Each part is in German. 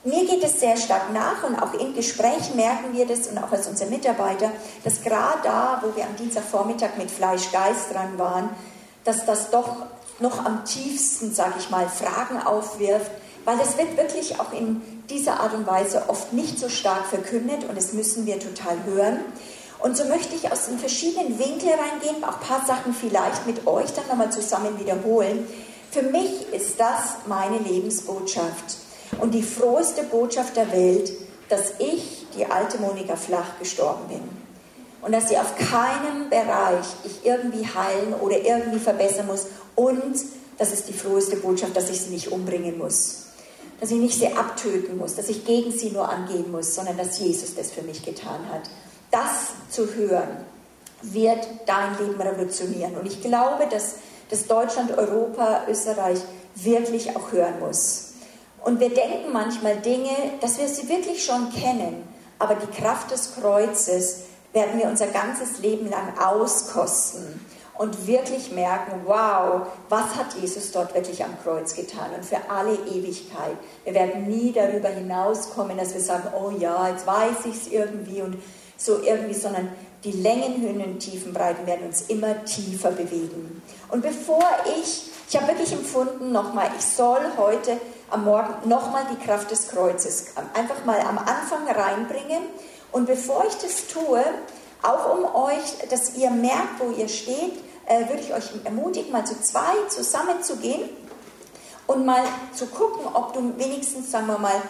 mir geht es sehr stark nach und auch in Gesprächen merken wir das und auch als unsere Mitarbeiter, dass gerade da, wo wir am Dienstagvormittag mit Fleisch-Geist dran waren, dass das doch noch am tiefsten, sage ich mal, Fragen aufwirft, weil das wird wirklich auch in dieser Art und Weise oft nicht so stark verkündet und das müssen wir total hören. Und so möchte ich aus den verschiedenen Winkeln reingehen, auch ein paar Sachen vielleicht mit euch dann nochmal zusammen wiederholen. Für mich ist das meine Lebensbotschaft und die froheste Botschaft der Welt, dass ich, die alte Monika Flach, gestorben bin. Und dass sie auf keinem Bereich ich irgendwie heilen oder irgendwie verbessern muss. Und das ist die froheste Botschaft, dass ich sie nicht umbringen muss. Dass ich nicht sie abtöten muss, dass ich gegen sie nur angehen muss, sondern dass Jesus das für mich getan hat. Das zu hören, wird dein Leben revolutionieren. Und ich glaube, dass Deutschland, Europa, Österreich wirklich auch hören muss. Und wir denken manchmal Dinge, dass wir sie wirklich schon kennen, aber die Kraft des Kreuzes werden wir unser ganzes Leben lang auskosten und wirklich merken, wow, was hat Jesus dort wirklich am Kreuz getan und für alle Ewigkeit. Wir werden nie darüber hinauskommen, dass wir sagen, oh ja, jetzt weiß ich es irgendwie und so irgendwie, sondern die Längen, Höhen und Tiefen, Breiten werden uns immer tiefer bewegen. Und bevor ich habe wirklich empfunden, nochmal, ich soll heute am Morgen nochmal die Kraft des Kreuzes einfach mal am Anfang reinbringen. Und bevor ich das tue, auch um euch, dass ihr merkt, wo ihr steht, würde ich euch ermutigen, mal zu zweit zusammenzugehen und mal zu gucken, ob du wenigstens, sagen wir mal,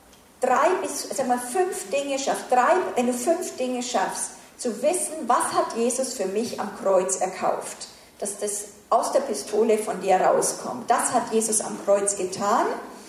5 Dinge schaffst. Wenn du 5 Dinge schaffst, zu wissen, was hat Jesus für mich am Kreuz erkauft, dass das aus der Pistole von dir rauskommt. Das hat Jesus am Kreuz getan.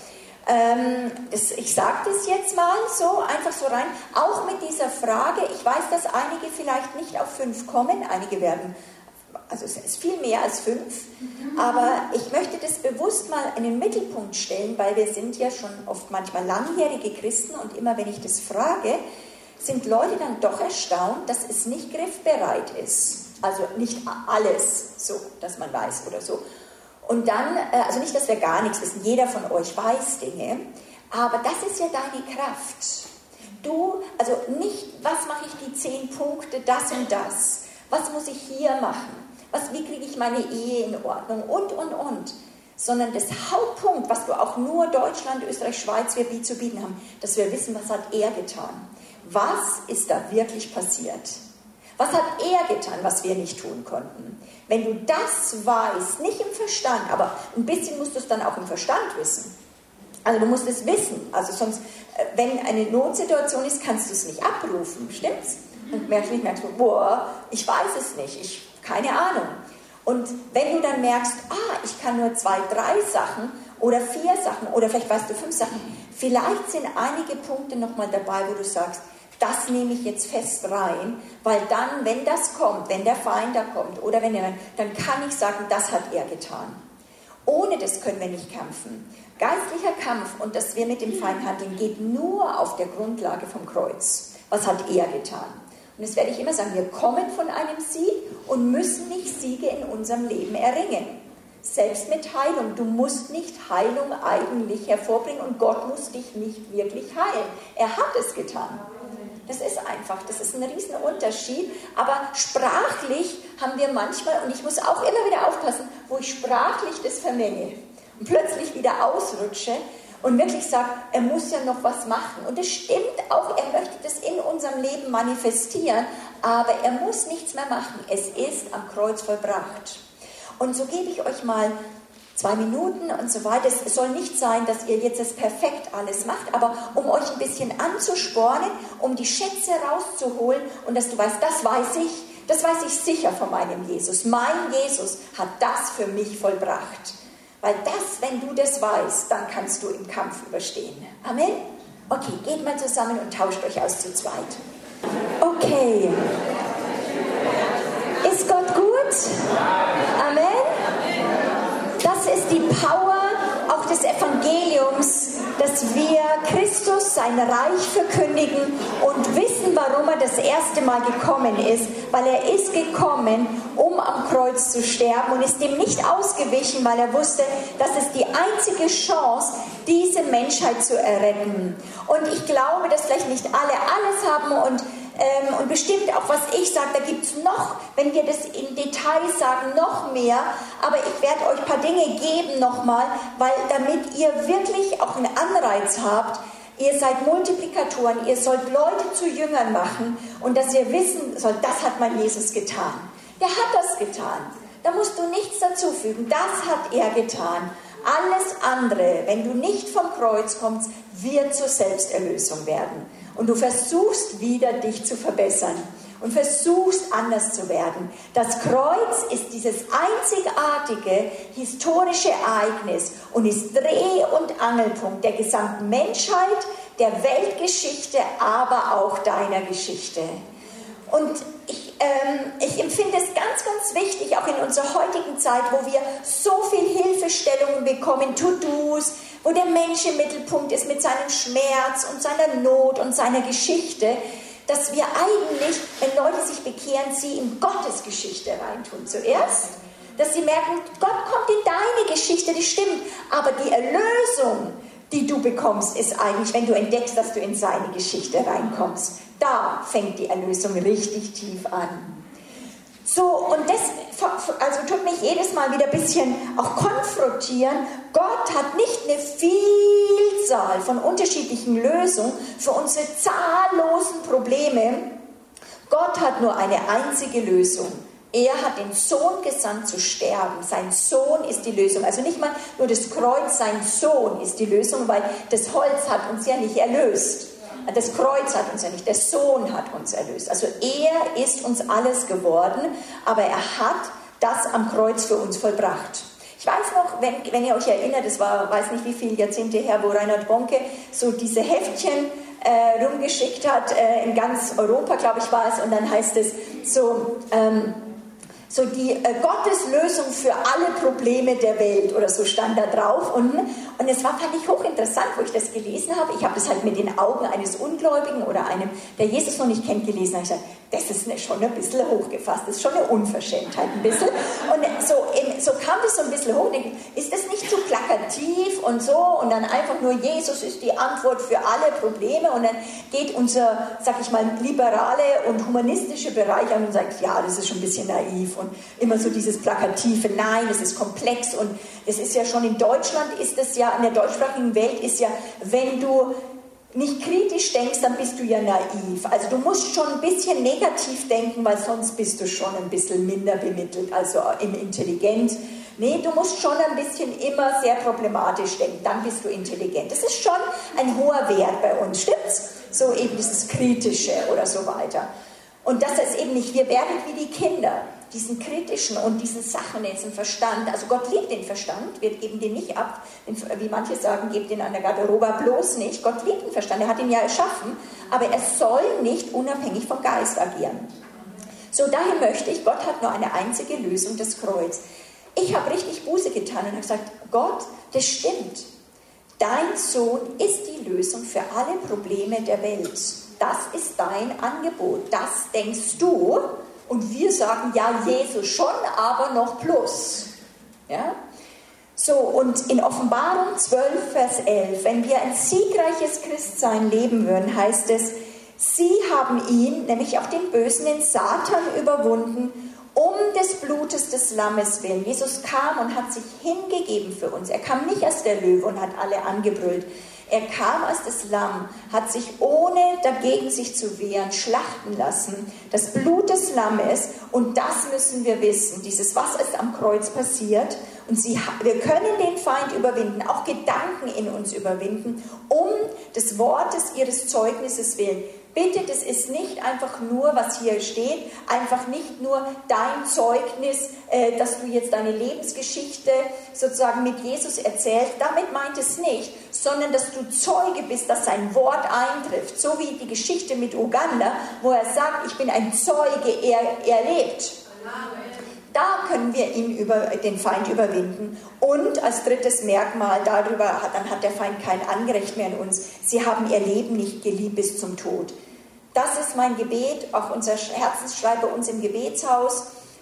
Ich sage das jetzt mal so, einfach so rein, auch mit dieser Frage, ich weiß, dass einige vielleicht nicht auf 5 kommen, einige werden, also es ist viel mehr als 5, aber ich möchte das bewusst mal in den Mittelpunkt stellen, weil wir sind ja schon oft manchmal langjährige Christen und immer wenn ich das frage, sind Leute dann doch erstaunt, dass es nicht griffbereit ist. Also nicht alles so, dass man weiß oder so. Und dann, also nicht, dass wir gar nichts wissen, jeder von euch weiß Dinge, aber das ist ja deine Kraft. Du, also nicht, was mache ich die 10 Punkte, das und das, was muss ich hier machen, wie kriege ich meine Ehe in Ordnung und, sondern das Hauptpunkt, was du auch nur Deutschland, Österreich, Schweiz, wir zu bieten haben, dass wir wissen, was hat er getan, was ist da wirklich passiert. Was hat er getan, was wir nicht tun konnten? Wenn du das weißt, nicht im Verstand, aber ein bisschen musst du es dann auch im Verstand wissen. Also du musst es wissen. Also sonst, wenn eine Notsituation ist, kannst du es nicht abrufen, stimmt's? Und merkst du, boah, ich weiß es nicht, keine Ahnung. Und wenn du dann merkst, ich kann nur 2, 3 Sachen oder 4 Sachen oder vielleicht weißt du 5 Sachen, vielleicht sind einige Punkte nochmal dabei, wo du sagst, das nehme ich jetzt fest rein, weil dann, wenn das kommt, wenn der Feind da kommt oder dann kann ich sagen, das hat er getan. Ohne das können wir nicht kämpfen. Geistlicher Kampf und dass wir mit dem Feind handeln, geht nur auf der Grundlage vom Kreuz. Was hat er getan? Und das werde ich immer sagen, wir kommen von einem Sieg und müssen nicht Siege in unserem Leben erringen. Selbst mit Heilung. Du musst nicht Heilung eigentlich hervorbringen und Gott muss dich nicht wirklich heilen. Er hat es getan. Das ist einfach, das ist ein riesen Unterschied, aber sprachlich haben wir manchmal, und ich muss auch immer wieder aufpassen, wo ich sprachlich das vermenge und plötzlich wieder ausrutsche und wirklich sage, er muss ja noch was machen. Und das stimmt auch, er möchte das in unserem Leben manifestieren, aber er muss nichts mehr machen. Es ist am Kreuz vollbracht. Und so gebe ich euch mal 2 Minuten und so weiter. Es soll nicht sein, dass ihr jetzt das perfekt alles macht, aber um euch ein bisschen anzuspornen, um die Schätze rauszuholen und dass du weißt, das weiß ich sicher von meinem Jesus. Mein Jesus hat das für mich vollbracht. Weil das, wenn du das weißt, dann kannst du im Kampf überstehen. Amen? Okay, geht mal zusammen und tauscht euch aus zu zweit. Okay. Ist Gott gut? Amen? Das ist die Power auch des Evangeliums, dass wir Christus, sein Reich verkündigen und wissen, warum er das erste Mal gekommen ist, weil er ist gekommen, um am Kreuz zu sterben und ist dem nicht ausgewichen, weil er wusste, das ist die einzige Chance, diese Menschheit zu erretten. Und ich glaube, dass vielleicht nicht alle alles haben und bestimmt auch, was ich sage, da gibt es noch, wenn wir das in Details sagen, noch mehr, aber ich werde euch ein paar Dinge geben nochmal, weil damit ihr wirklich auch einen Anreiz habt, ihr seid Multiplikatoren, ihr sollt Leute zu Jüngern machen und dass ihr wissen sollt, das hat mein Jesus getan. Der hat das getan. Da musst du nichts dazufügen. Das hat er getan. Alles andere, wenn du nicht vom Kreuz kommst, wird zur Selbsterlösung werden. Und du versuchst wieder, dich zu verbessern und versuchst, anders zu werden. Das Kreuz ist dieses einzigartige historische Ereignis und ist Dreh- und Angelpunkt der gesamten Menschheit, der Weltgeschichte, aber auch deiner Geschichte. Und ich empfinde es ganz, ganz wichtig, auch in unserer heutigen Zeit, wo wir so viel Hilfestellungen bekommen, To-Dos, wo der Mensch im Mittelpunkt ist mit seinem Schmerz und seiner Not und seiner Geschichte, dass wir eigentlich, wenn Leute sich bekehren, sie in Gottes Geschichte reintun zuerst. Dass sie merken, Gott kommt in deine Geschichte, das stimmt, aber die Erlösung, die du bekommst, ist eigentlich, wenn du entdeckst, dass du in seine Geschichte reinkommst. Da fängt die Erlösung richtig tief an. So, und das also tut mich jedes Mal wieder ein bisschen auch konfrontieren. Gott hat nicht eine Vielzahl von unterschiedlichen Lösungen für unsere zahllosen Probleme. Gott hat nur eine einzige Lösung. Er hat den Sohn gesandt zu sterben. Sein Sohn ist die Lösung. Also nicht mal nur das Kreuz, sein Sohn ist die Lösung, weil das Holz hat uns ja nicht erlöst. Das Kreuz hat uns ja nicht, der Sohn hat uns erlöst. Also er ist uns alles geworden, aber er hat das am Kreuz für uns vollbracht. Ich weiß noch, wenn ihr euch erinnert, das war, weiß nicht wie viele Jahrzehnte her, wo Reinhard Bonke so diese Heftchen rumgeschickt hat, in ganz Europa, glaube ich, war es, und dann heißt es so die Gotteslösung für alle Probleme der Welt oder so stand da drauf unten. Und es fand ich hochinteressant, wo ich das gelesen habe. Ich habe das halt mit den Augen eines Ungläubigen oder einem, der Jesus noch nicht kennt, gelesen. Da habe ich gesagt, das ist schon ein bisschen hochgefasst, das ist schon eine Unverschämtheit ein bisschen. Und so kam das so ein bisschen hoch. Ist das nicht zu plakativ und so? Und dann einfach nur, Jesus ist die Antwort für alle Probleme. Und dann geht unser, sag ich mal, liberale und humanistische Bereich an und sagt, ja, das ist schon ein bisschen naiv. Und immer so dieses Plakative, nein, es ist komplex. Und es ist ja schon in Deutschland, ist es ja, in der deutschsprachigen Welt ist ja, wenn du nicht kritisch denkst, dann bist du ja naiv. Also du musst schon ein bisschen negativ denken, weil sonst bist du schon ein bisschen minder bemittelt, also intelligent. Nee, du musst schon ein bisschen immer sehr problematisch denken, dann bist du intelligent. Das ist schon ein hoher Wert bei uns, stimmt's? So eben dieses Kritische oder so weiter. Und das ist eben nicht, wir werden wie die Kinder, diesen kritischen und diesen Sachen, diesen Verstand. Also Gott liebt den Verstand, wir geben den nicht ab, wie manche sagen, gebt den an der Garderobe bloß nicht. Gott liebt den Verstand, er hat ihn ja erschaffen, aber er soll nicht unabhängig vom Geist agieren. So, daher möchte ich, Gott hat nur eine einzige Lösung, das Kreuz. Ich habe richtig Buße getan und habe gesagt, Gott, das stimmt. Dein Sohn ist die Lösung für alle Probleme der Welt. Das ist dein Angebot, das denkst du. Und wir sagen, ja, Jesus schon, aber noch plus. Ja? So, und in Offenbarung 12, Vers 11, wenn wir ein siegreiches Christsein leben würden, heißt es, sie haben ihn, nämlich auch den Bösen, den Satan, überwunden, um des Blutes des Lammes willen. Jesus kam und hat sich hingegeben für uns. Er kam nicht als der Löwe und hat alle angebrüllt. Er kam als das Lamm, hat sich ohne dagegen sich zu wehren schlachten lassen, das Blut des Lammes, und das müssen wir wissen, dieses, was ist am Kreuz passiert, und wir können den Feind überwinden, auch Gedanken in uns überwinden, um des Wortes ihres Zeugnisses willen. Bitte, das ist nicht einfach nur, was hier steht, einfach nicht nur dein Zeugnis, dass du jetzt deine Lebensgeschichte sozusagen mit Jesus erzählst, damit meint es nicht, sondern dass du Zeuge bist, dass sein Wort eintrifft, so wie die Geschichte mit Uganda, wo er sagt, ich bin ein Zeuge, er lebt. Da können wir den Feind überwinden. Und als drittes Merkmal darüber, dann hat der Feind kein Anrecht mehr an uns. Sie haben ihr Leben nicht geliebt bis zum Tod. Das ist mein Gebet, auch unser Herzensschrei bei uns im Gebetshaus,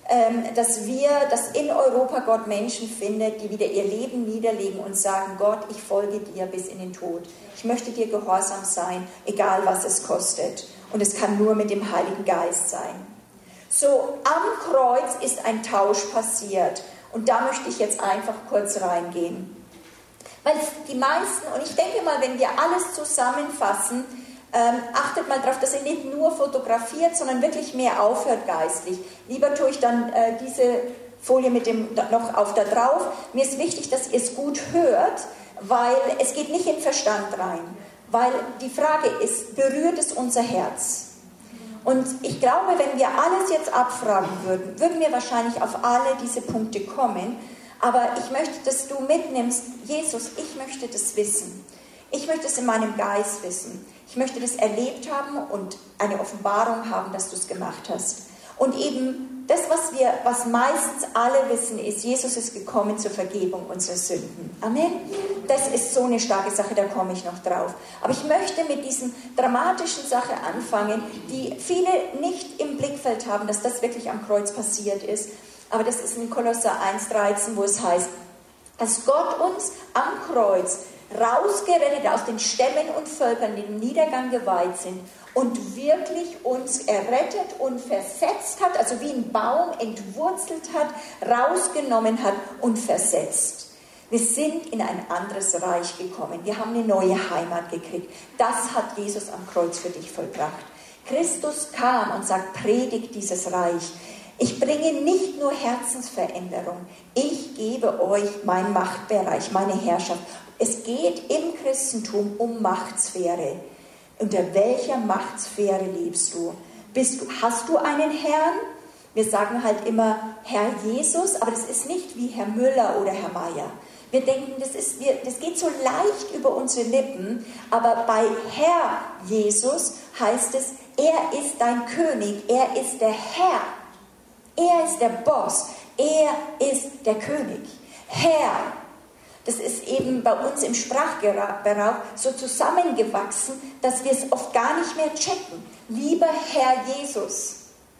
dass in Europa Gott Menschen findet, die wieder ihr Leben niederlegen und sagen, Gott, ich folge dir bis in den Tod. Ich möchte dir gehorsam sein, egal was es kostet. Und es kann nur mit dem Heiligen Geist sein. So, am Kreuz ist ein Tausch passiert. Und da möchte ich jetzt einfach kurz reingehen. Weil die meisten, und ich denke mal, wenn wir alles zusammenfassen, achtet mal darauf, dass ihr nicht nur fotografiert, sondern wirklich mehr aufhört geistlich. Lieber tue ich dann diese Folie mit dem noch auf da drauf. Mir ist wichtig, dass ihr es gut hört, weil es geht nicht in den Verstand rein. Weil die Frage ist, berührt es unser Herz? Und ich glaube, wenn wir alles jetzt abfragen würden, würden wir wahrscheinlich auf alle diese Punkte kommen. Aber ich möchte, dass du mitnimmst, Jesus, ich möchte das wissen. Ich möchte es in meinem Geist wissen. Ich möchte das erlebt haben und eine Offenbarung haben, dass du es gemacht hast. Und eben das, was meistens alle wissen, ist, Jesus ist gekommen zur Vergebung unserer Sünden. Amen. Das ist so eine starke Sache, da komme ich noch drauf. Aber ich möchte mit diesen dramatischen Sache anfangen, die viele nicht im Blickfeld haben, dass das wirklich am Kreuz passiert ist. Aber das ist in Kolosser 1,13, wo es heißt, dass Gott uns am Kreuz rausgerettet aus den Stämmen und Völkern, die dem Niedergang geweiht sind und wirklich uns errettet und versetzt hat, also wie ein Baum entwurzelt hat, rausgenommen hat und versetzt. Wir sind in ein anderes Reich gekommen. Wir haben eine neue Heimat gekriegt. Das hat Jesus am Kreuz für dich vollbracht. Christus kam und sagt, predigt dieses Reich. Ich bringe nicht nur Herzensveränderung, ich gebe euch meinen Machtbereich, meine Herrschaft. Es geht im Christentum um Machtsphäre. Unter welcher Machtsphäre lebst du? Hast du einen Herrn? Wir sagen halt immer Herr Jesus, aber das ist nicht wie Herr Müller oder Herr Meier. Wir denken, das geht so leicht über unsere Lippen, aber bei Herr Jesus heißt es, er ist dein König, er ist der Herr. Er ist der Boss, er ist der König. Herr, das ist eben bei uns im Sprachgebrauch so zusammengewachsen, dass wir es oft gar nicht mehr checken. Lieber Herr Jesus.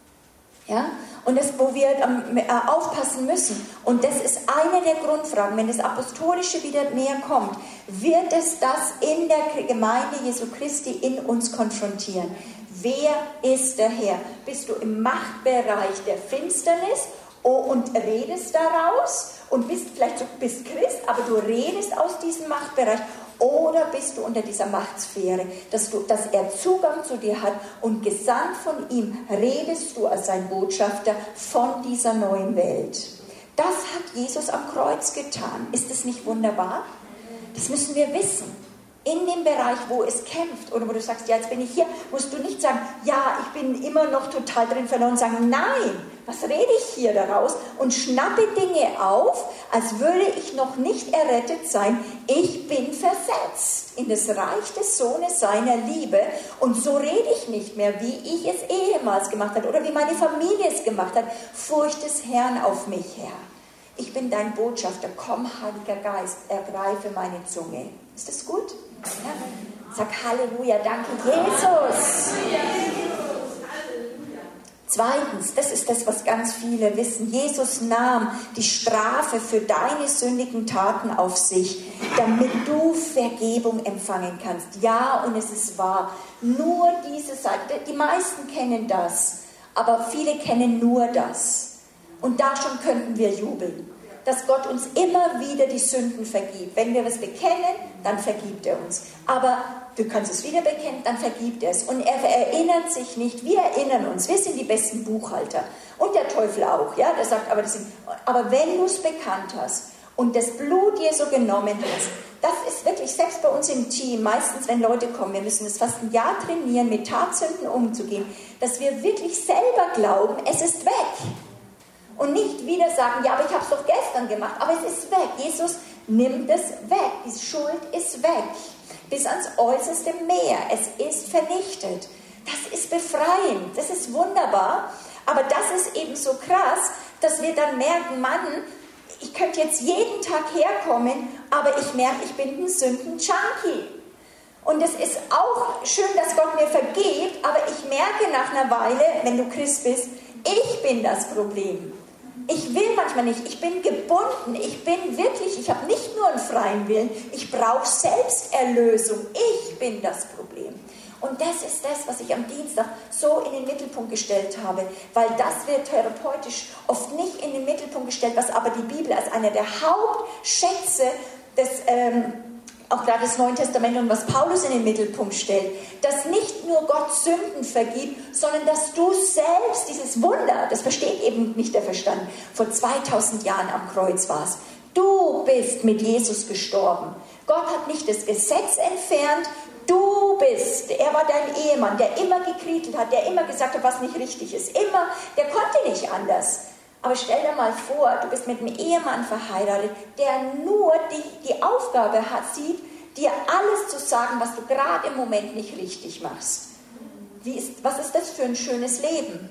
Ja? Und das, wo wir aufpassen müssen, und das ist eine der Grundfragen, wenn das Apostolische wieder näher kommt, wird es das in der Gemeinde Jesu Christi in uns konfrontieren. Wer ist der Herr? Bist du im Machtbereich der Finsternis und redest daraus und bist Christ, aber du redest aus diesem Machtbereich, oder bist du unter dieser Machtsphäre, dass er Zugang zu dir hat und gesandt von ihm redest du als sein Botschafter von dieser neuen Welt. Das hat Jesus am Kreuz getan. Ist das nicht wunderbar? Das müssen wir wissen. In dem Bereich, wo es kämpft oder wo du sagst, ja, jetzt bin ich hier, musst du nicht sagen, ja, ich bin immer noch total drin verloren, und sagen, nein, was rede ich hier daraus? Und schnappe Dinge auf, als würde ich noch nicht errettet sein. Ich bin versetzt in das Reich des Sohnes seiner Liebe und so rede ich nicht mehr, wie ich es ehemals gemacht habe oder wie meine Familie es gemacht hat. Furcht des Herrn auf mich, Herr. Ich bin dein Botschafter, komm, Heiliger Geist, ergreife meine Zunge. Ist das gut? Ja? Sag Halleluja, danke Jesus. Zweitens, das ist das, was ganz viele wissen, Jesus nahm die Strafe für deine sündigen Taten auf sich, damit du Vergebung empfangen kannst. Ja, und es ist wahr, nur diese Seite, die meisten kennen das, aber viele kennen nur das. Und da schon könnten wir jubeln, dass Gott uns immer wieder die Sünden vergibt. Wenn wir es bekennen, dann vergibt er uns. Aber du kannst es wieder bekennen, dann vergibt er es. Und er erinnert sich nicht, wir erinnern uns. Wir sind die besten Buchhalter. Und der Teufel auch. Ja? Der sagt, aber wenn du es bekannt hast und das Blut Jesu genommen hast, das ist wirklich, selbst bei uns im Team, meistens wenn Leute kommen, wir müssen es fast ein Jahr trainieren, mit Tatsünden umzugehen, dass wir wirklich selber glauben, es ist weg. Und nicht wieder sagen, ja, aber ich habe es doch gestern gemacht, aber es ist weg. Jesus nimmt es weg. Die Schuld ist weg. Bis ans äußerste Meer. Es ist vernichtet. Das ist befreiend. Das ist wunderbar. Aber das ist eben so krass, dass wir dann merken, Mann, ich könnte jetzt jeden Tag herkommen, aber ich merke, ich bin ein Sünden-Junkie. Und es ist auch schön, dass Gott mir vergibt, aber ich merke nach einer Weile, wenn du Christ bist, Ich bin das Problem. Ich will manchmal nicht, ich bin gebunden, ich habe nicht nur einen freien Willen, ich brauche Selbsterlösung. Ich bin das Problem. Und das ist das, was ich am Dienstag so in den Mittelpunkt gestellt habe, weil das wird therapeutisch oft nicht in den Mittelpunkt gestellt, was aber die Bibel als einer der Hauptschätze des auch gerade das Neue Testament und was Paulus in den Mittelpunkt stellt, dass nicht nur Gott Sünden vergibt, sondern dass du selbst dieses Wunder, das versteht eben nicht der Verstand, vor 2000 Jahren am Kreuz warst. Du bist mit Jesus gestorben. Gott hat nicht das Gesetz entfernt, du bist, er war dein Ehemann, der immer gekriegelt hat, der immer gesagt hat, was nicht richtig ist, immer, der konnte nicht anders. Aber stell dir mal vor, du bist mit einem Ehemann verheiratet, der nur die Aufgabe sieht, dir alles zu sagen, was du gerade im Moment nicht richtig machst. Was ist das für ein schönes Leben?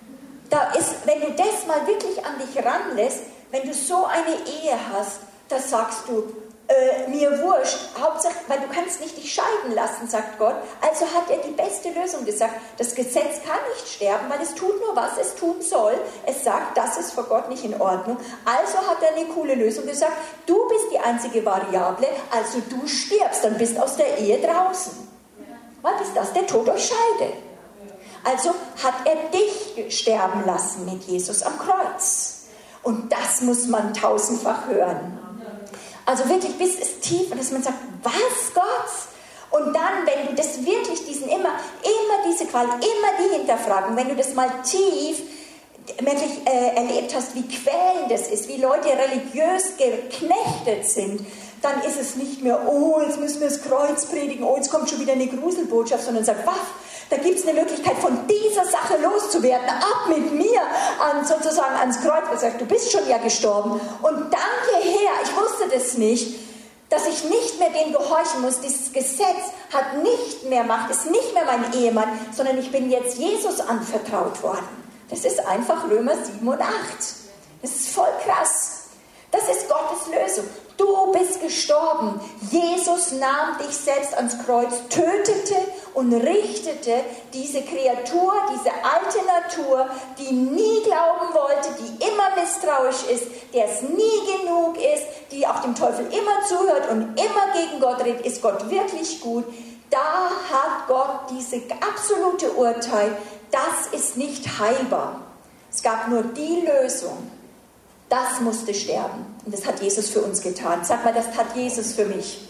Wenn du das mal wirklich an dich ranlässt, wenn du so eine Ehe hast, da sagst du, mir wurscht, Hauptsache, weil du kannst nicht dich scheiden lassen, sagt Gott. Also hat er die beste Lösung gesagt. Das Gesetz kann nicht sterben, weil es tut nur, was es tun soll. Es sagt, das ist vor Gott nicht in Ordnung. Also hat er eine coole Lösung gesagt. Du bist die einzige Variable, also du stirbst, dann bist aus der Ehe draußen. Was ist das? Der Tod euch scheidet. Also hat er dich sterben lassen mit Jesus am Kreuz. Und das muss man tausendfach hören. Also wirklich bis es tief, und dass man sagt, was Gott? Und dann, wenn du das wirklich immer diese Qual, immer die Hinterfragen, wenn du das mal tief wirklich erlebt hast, wie quälend das ist, wie Leute religiös geknechtet sind, dann ist es nicht mehr, oh, jetzt müssen wir das Kreuz predigen, oh, jetzt kommt schon wieder eine Gruselbotschaft, sondern sagt, was? Da gibt es eine Möglichkeit, von dieser Sache loszuwerden, ab mit mir sozusagen ans Kreuz. Er sagt, du bist schon ja gestorben. Und danke Herr, ich wusste das nicht, dass ich nicht mehr dem gehorchen muss. Dieses Gesetz hat nicht mehr Macht, ist nicht mehr mein Ehemann, sondern ich bin jetzt Jesus anvertraut worden. Das ist einfach Römer 7 und 8. Das ist voll krass. Das ist Gottes Lösung. Du bist gestorben. Jesus nahm dich selbst ans Kreuz, tötete und richtete diese Kreatur, diese alte Natur, die nie glauben wollte, die immer misstrauisch ist, der es nie genug ist, die auch dem Teufel immer zuhört und immer gegen Gott redet. Ist Gott wirklich gut? Da hat Gott diese absolute Urteil, das ist nicht heilbar. Es gab nur die Lösung. Das musste sterben. Und das hat Jesus für uns getan. Sag mal, das tat Jesus für mich.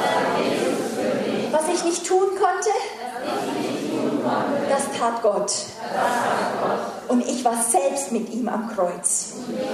Was ich nicht tun konnte, das tat Gott. Und ich war selbst mit ihm am Kreuz.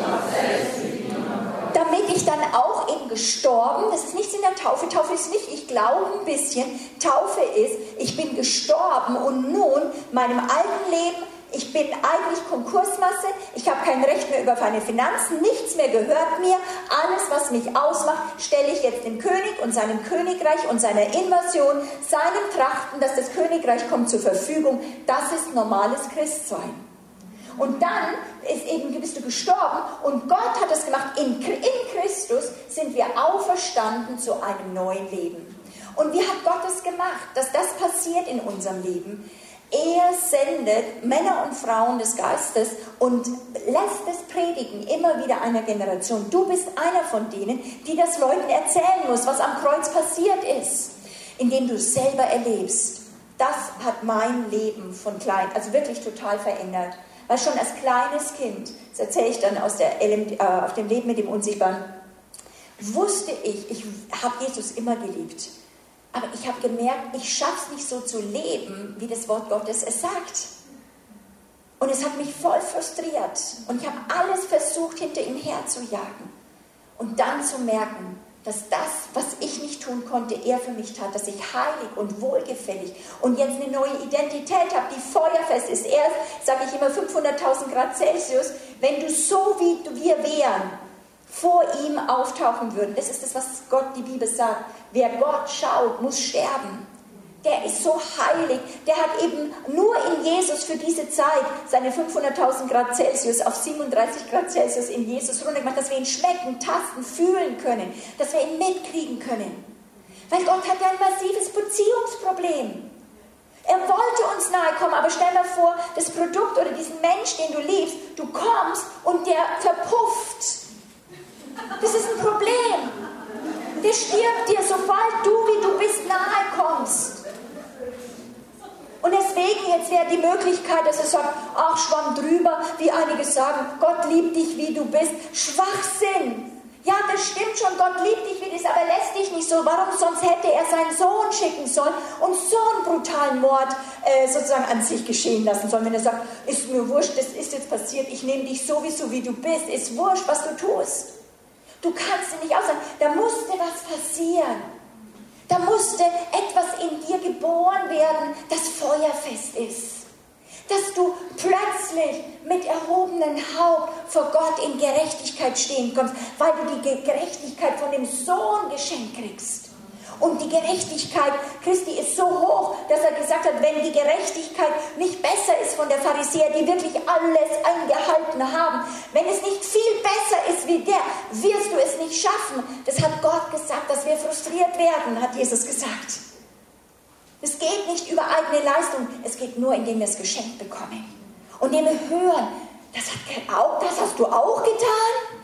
Damit ich dann auch eben gestorben, das ist nichts in der Taufe, Taufe ist nicht, ich glaube ein bisschen, Taufe ist, ich bin gestorben und nun meinem alten Leben, ich bin eigentlich Konkursmasse, ich habe kein Recht mehr über meine Finanzen, nichts mehr gehört mir, alles, was mich ausmacht, stelle ich jetzt dem König und seinem Königreich und seiner Invasion, seinem Trachten, dass das Königreich kommt zur Verfügung. Das ist normales Christsein. Und dann bist du gestorben und Gott hat es gemacht. In Christus sind wir auferstanden zu einem neuen Leben. Und wie hat Gott es gemacht, dass das passiert in unserem Leben? Er sendet Männer und Frauen des Geistes und lässt es predigen, immer wieder einer Generation. Du bist einer von denen, die das Leuten erzählen muss, was am Kreuz passiert ist, indem du es selber erlebst. Das hat mein Leben von klein, also wirklich total verändert. Weil schon als kleines Kind, das erzähle ich dann auf dem Leben mit dem Unsichtbaren, wusste ich habe Jesus immer geliebt. Aber ich habe gemerkt, ich schaffe es nicht so zu leben, wie das Wort Gottes es sagt. Und es hat mich voll frustriert. Und ich habe alles versucht, hinter ihm herzujagen. Und dann zu merken, dass das, was ich nicht tun konnte, er für mich tat, dass ich heilig und wohlgefällig und jetzt eine neue Identität habe, die feuerfest ist. Erst, sage ich immer, 500.000 Grad Celsius, wenn du so wie wir wären, vor ihm auftauchen würden. Das ist das, was Gott, die Bibel sagt. Wer Gott schaut, muss sterben. Der ist so heilig. Der hat eben nur in Jesus für diese Zeit seine 500.000 Grad Celsius auf 37 Grad Celsius in Jesus runtergemacht, dass wir ihn schmecken, tasten, fühlen können, dass wir ihn mitkriegen können. Weil Gott hat ja ein massives Beziehungsproblem. Er wollte uns nahe kommen, aber stell dir vor, das Produkt oder diesen Mensch, den du liebst, du kommst und der verpufft. Das ist ein Problem. Der stirbt dir, sobald du, wie du bist, nahe kommst. Und deswegen jetzt wäre die Möglichkeit, dass er sagt, ach, schwamm drüber, wie einige sagen, Gott liebt dich, wie du bist. Schwachsinn. Ja, das stimmt schon, Gott liebt dich, wie du bist, aber er lässt dich nicht so. Warum sonst hätte er seinen Sohn schicken sollen und so einen brutalen Mord sozusagen an sich geschehen lassen sollen, wenn er sagt, ist mir wurscht, das ist jetzt passiert, ich nehme dich sowieso, wie du bist, ist wurscht, was du tust. Du kannst ihn nicht aussagen. Da musste was passieren. Da musste etwas in dir geboren werden, das feuerfest ist. Dass du plötzlich mit erhobenem Haupt vor Gott in Gerechtigkeit stehen kommst, weil du die Gerechtigkeit von dem Sohn geschenkt kriegst. Und die Gerechtigkeit Christi ist so hoch, dass er gesagt hat, wenn die Gerechtigkeit nicht besser ist von der Pharisäer, die wirklich alles eingehalten haben, wenn es nicht viel besser ist wie der, wirst du es nicht schaffen. Das hat Gott gesagt, dass wir frustriert werden, hat Jesus gesagt. Es geht nicht über eigene Leistung, es geht nur, indem wir es geschenkt bekommen. Und indem wir hören, das hast du auch getan?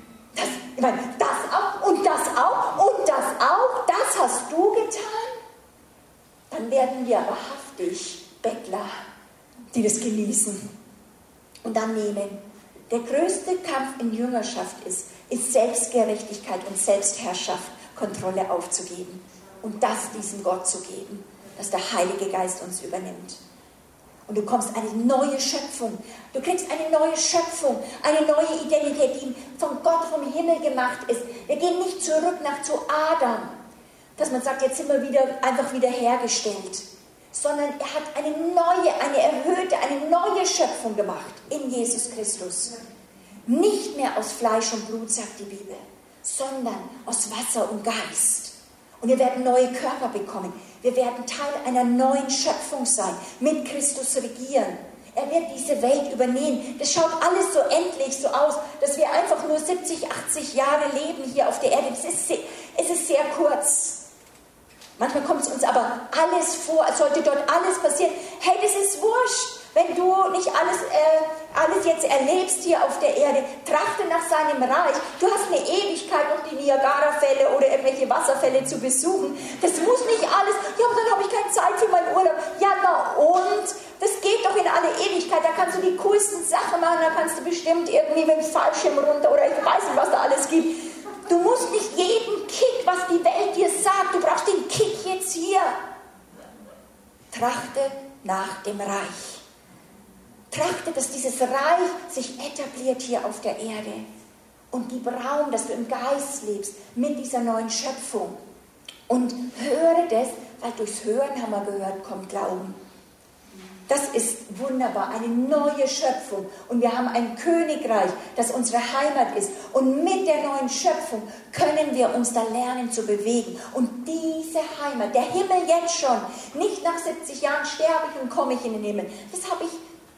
Das auch und das auch und das auch, das hast du getan? Dann werden wir wahrhaftig Bettler, die das genießen und dann nehmen. Der größte Kampf in Jüngerschaft ist Selbstgerechtigkeit und Selbstherrschaft, Kontrolle aufzugeben und das diesem Gott zu geben, dass der Heilige Geist uns übernimmt. Und du kommst eine neue Schöpfung. Du kriegst eine neue Schöpfung, eine neue Identität, die von Gott vom Himmel gemacht ist. Wir gehen nicht zurück zu Adam, dass man sagt, jetzt sind wir einfach wieder hergestellt, sondern er hat eine neue, eine erhöhte, eine neue Schöpfung gemacht in Jesus Christus. Nicht mehr aus Fleisch und Blut, sagt die Bibel, sondern aus Wasser und Geist. Und wir werden neue Körper bekommen. Wir werden Teil einer neuen Schöpfung sein, mit Christus regieren. Er wird diese Welt übernehmen. Das schaut alles so endlich so aus, dass wir einfach nur 70, 80 Jahre leben hier auf der Erde. Es ist sehr kurz. Manchmal kommt es uns aber alles vor, als sollte dort alles passieren. Hey, das ist wurscht. Wenn du nicht alles jetzt erlebst hier auf der Erde, trachte nach seinem Reich. Du hast eine Ewigkeit, noch die Niagara-Fälle oder irgendwelche Wasserfälle zu besuchen. Das muss nicht alles. Ja, aber dann habe ich keine Zeit für meinen Urlaub. Ja, na und? Das geht doch in alle Ewigkeit. Da kannst du die coolsten Sachen machen. Da kannst du bestimmt irgendwie mit dem Fallschirm runter oder ich weiß nicht, was da alles gibt. Du musst nicht jeden Kick, was die Welt dir sagt. Du brauchst den Kick jetzt hier. Trachte nach dem Reich. Trachte, dass dieses Reich sich etabliert hier auf der Erde und gib Raum, dass du im Geist lebst mit dieser neuen Schöpfung. Und höre das, weil durchs Hören, haben wir gehört, kommt Glauben. Das ist wunderbar, eine neue Schöpfung. Und wir haben ein Königreich, das unsere Heimat ist. Und mit der neuen Schöpfung können wir uns da lernen zu bewegen. Und diese Heimat, der Himmel jetzt schon, nicht nach 70 Jahren sterbe ich und komme ich in den Himmel. Das habe ich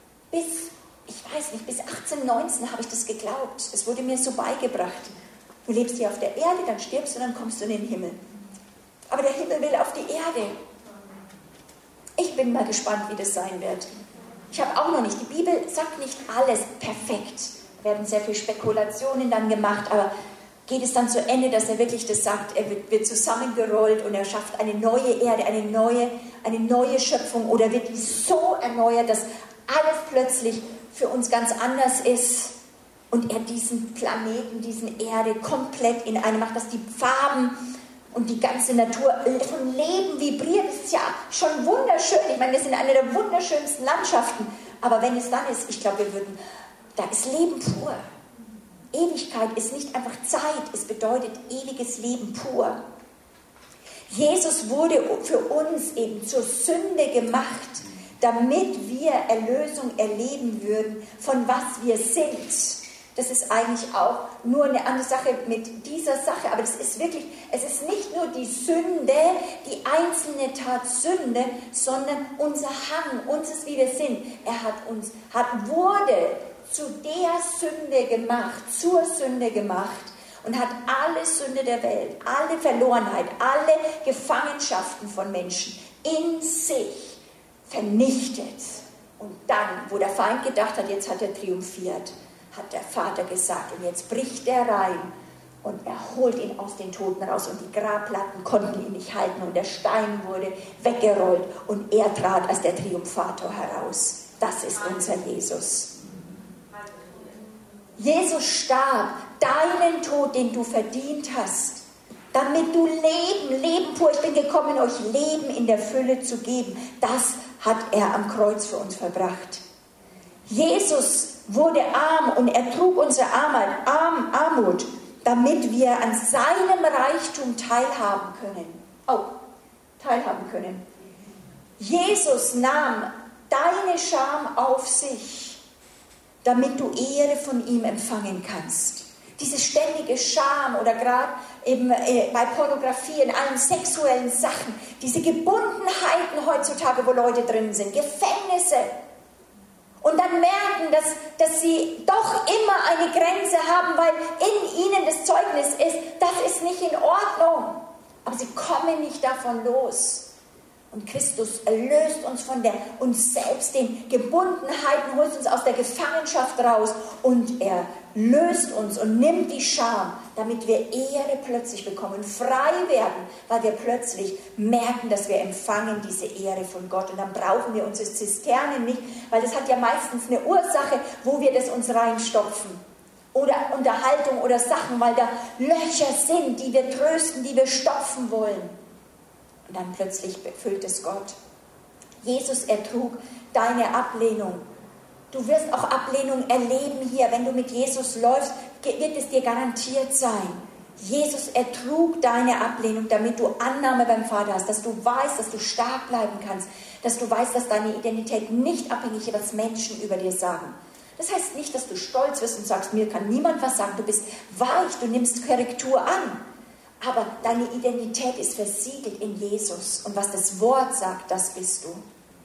bis 18, 19 habe ich das geglaubt. Es wurde mir so beigebracht. Du lebst hier auf der Erde, dann stirbst du und dann kommst du in den Himmel. Aber der Himmel will auf die Erde. Ich bin mal gespannt, wie das sein wird. Ich habe auch noch nicht, die Bibel sagt nicht alles perfekt. Da werden sehr viele Spekulationen dann gemacht, aber geht es dann zu Ende, dass er wirklich das sagt, er wird zusammengerollt und er schafft eine neue Erde, eine neue Schöpfung oder wird die so erneuert, dass alles plötzlich für uns ganz anders ist und er diesen Planeten, diesen Erde komplett in eine macht, dass die Farben und die ganze Natur von Leben vibriert. Das ist ja schon wunderschön. Ich meine, wir sind eine der wunderschönsten Landschaften. Aber wenn es dann ist, ich glaube, da ist Leben pur. Ewigkeit ist nicht einfach Zeit, es bedeutet ewiges Leben pur. Jesus wurde für uns eben zur Sünde gemacht, damit wir Erlösung erleben würden, von was wir sind. Das ist eigentlich auch nur eine andere Sache mit dieser Sache, aber es ist nicht nur die Sünde, die einzelne Tat Sünde, sondern unser Hang, unseres, wie wir sind. Wurde zu der Sünde gemacht, zur Sünde gemacht und hat alle Sünde der Welt, alle Verlorenheit, alle Gefangenschaften von Menschen in sich vernichtet. Und dann, wo der Feind gedacht hat, jetzt hat er triumphiert, hat der Vater gesagt, und jetzt bricht er rein und er holt ihn aus den Toten raus und die Grabplatten konnten ihn nicht halten und der Stein wurde weggerollt und er trat als der Triumphator heraus. Das ist unser Jesus. Jesus starb deinen Tod, den du verdient hast, damit du Leben pur, ich bin gekommen, euch Leben in der Fülle zu geben. Das hat er am Kreuz für uns verbracht. Jesus wurde arm und er trug unsere Armut, damit wir an seinem Reichtum teilhaben können. Jesus nahm deine Scham auf sich, damit du Ehre von ihm empfangen kannst. Diese ständige Scham oder gerade eben bei Pornografie, in allen sexuellen Sachen, diese Gebundenheiten heutzutage, wo Leute drin sind, Gefängnisse. Und dann merken, dass sie doch immer eine Grenze haben, weil in ihnen das Zeugnis ist, das ist nicht in Ordnung. Aber sie kommen nicht davon los. Und Christus erlöst uns von uns selbst, den Gebundenheiten, holt uns aus der Gefangenschaft raus und er löst uns und nimmt die Scham, damit wir Ehre plötzlich bekommen, frei werden, weil wir plötzlich merken, dass wir empfangen diese Ehre von Gott. Und dann brauchen wir unsere Zisternen nicht, weil das hat ja meistens eine Ursache, wo wir das uns reinstopfen. Oder Unterhaltung oder Sachen, weil da Löcher sind, die wir trösten, die wir stopfen wollen. Und dann plötzlich befüllt es Gott. Jesus ertrug deine Ablehnung. Du wirst auch Ablehnung erleben hier. Wenn du mit Jesus läufst, wird es dir garantiert sein. Jesus ertrug deine Ablehnung, damit du Annahme beim Vater hast, dass du weißt, dass du stark bleiben kannst, dass du weißt, dass deine Identität nicht abhängig ist, was Menschen über dir sagen. Das heißt nicht, dass du stolz wirst und sagst, mir kann niemand was sagen. Du bist weich, du nimmst Korrektur an. Aber deine Identität ist versiegelt in Jesus. Und was das Wort sagt, das bist du.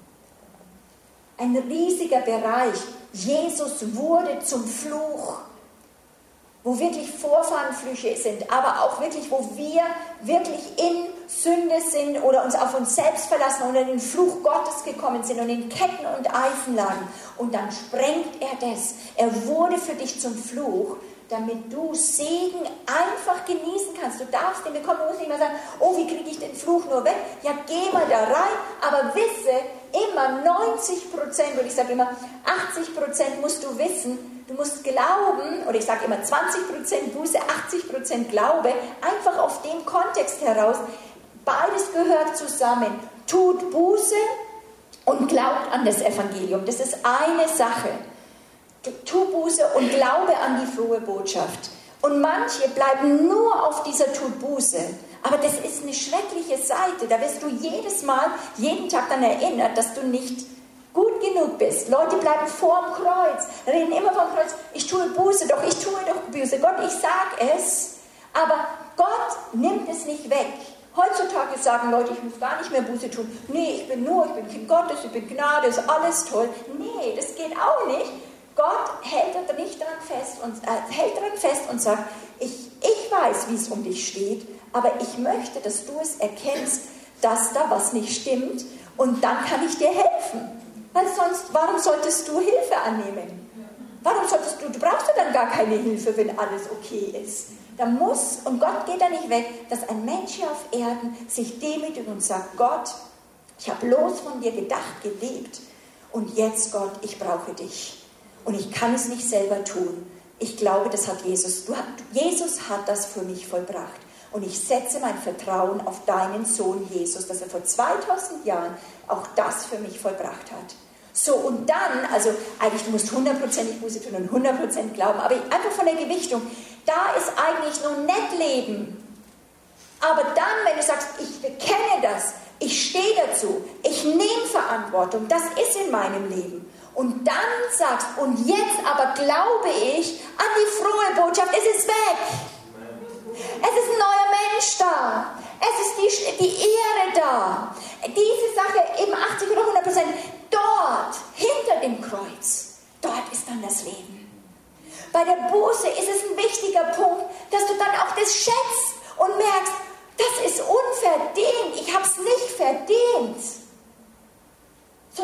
Ein riesiger Bereich. Jesus wurde zum Fluch. Wo wirklich Vorfahrenflüche sind, aber auch wirklich, wo wir wirklich in Sünde sind oder uns auf uns selbst verlassen oder in den Fluch Gottes gekommen sind und in Ketten und Eisen lagen. Und dann sprengt er das. Er wurde für dich zum Fluch, damit du Segen einfach genießen kannst. Du darfst den bekommen, du musst nicht mehr sagen, oh, wie kriege ich den Fluch nur weg? Ja, geh mal da rein, aber wisse, immer 90%, und ich sage immer 80% musst du wissen, du musst glauben, oder ich sage immer 20% Buße, 80% Glaube, einfach auf dem Kontext heraus, beides gehört zusammen. Tut Buße und glaubt an das Evangelium. Das ist eine Sache. Tu Buße und glaube an die frohe Botschaft. Und manche bleiben nur auf dieser Tut Buße. Aber das ist eine schreckliche Seite. Da wirst du jeden Tag dann erinnert, dass du nicht gut genug bist. Leute bleiben vorm Kreuz, reden immer vom Kreuz. Ich tue Buße, doch ich tue doch Buße. Gott, ich sag es. Aber Gott nimmt es nicht weg. Heutzutage sagen Leute, ich muss gar nicht mehr Buße tun. Nee, ich bin Kind Gottes, ich bin Gnade, ist alles toll. Nee, das geht auch nicht. Gott hält daran fest und sagt, ich weiß, wie es um dich steht, aber ich möchte, dass du es erkennst, dass da was nicht stimmt und dann kann ich dir helfen. Weil sonst, warum solltest du Hilfe annehmen? Du brauchst dann gar keine Hilfe, wenn alles okay ist. Und Gott geht da nicht weg, dass ein Mensch hier auf Erden sich demütigt und sagt, Gott, ich habe bloß von dir gedacht, gelebt und jetzt, Gott, ich brauche dich. Und ich kann es nicht selber tun. Ich glaube, das hat Jesus. Jesus hat das für mich vollbracht. Und ich setze mein Vertrauen auf deinen Sohn Jesus, dass er vor 2000 Jahren auch das für mich vollbracht hat. So, und dann, also eigentlich, du musst 100% Buße tun und 100% glauben, aber einfach von der Gewichtung, da ist eigentlich nur nett leben. Aber dann, wenn du sagst, ich bekenne das, ich stehe dazu, ich nehme Verantwortung, das ist in meinem Leben. Und dann sagst, und jetzt aber glaube ich an die frohe Botschaft, es ist weg. Es ist ein neuer Mensch da. Es ist die Ehre da. Diese Sache, eben 80 oder 100%, dort, hinter dem Kreuz, dort ist dann das Leben. Bei der Buße ist es ein wichtiger Punkt, dass du dann auch das schätzt und merkst, das ist unverdient, ich habe es nicht verdient. So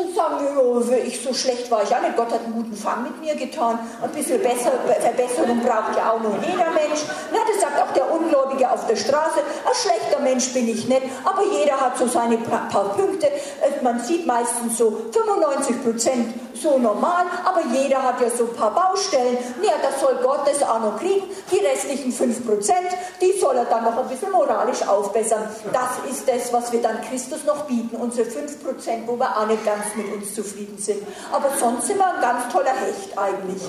so schlecht war ich auch nicht. Gott hat einen guten Fang mit mir getan. Ein bisschen Verbesserung braucht ja auch nur jeder Mensch. Na, das sagt auch der Ungläubige auf der Straße. Ein schlechter Mensch bin ich nicht, aber jeder hat so seine paar Punkte. Man sieht meistens so 95% so normal, aber jeder hat ja so ein paar Baustellen. Ja, das soll Gott das auch noch kriegen. Die restlichen 5%, die soll er dann noch ein bisschen moralisch aufbessern. Das ist das, was wir dann Christus noch bieten. Unsere 5%, wo wir auch nicht ganz mit uns zufrieden sind. Aber sonst sind wir ein ganz toller Hecht eigentlich.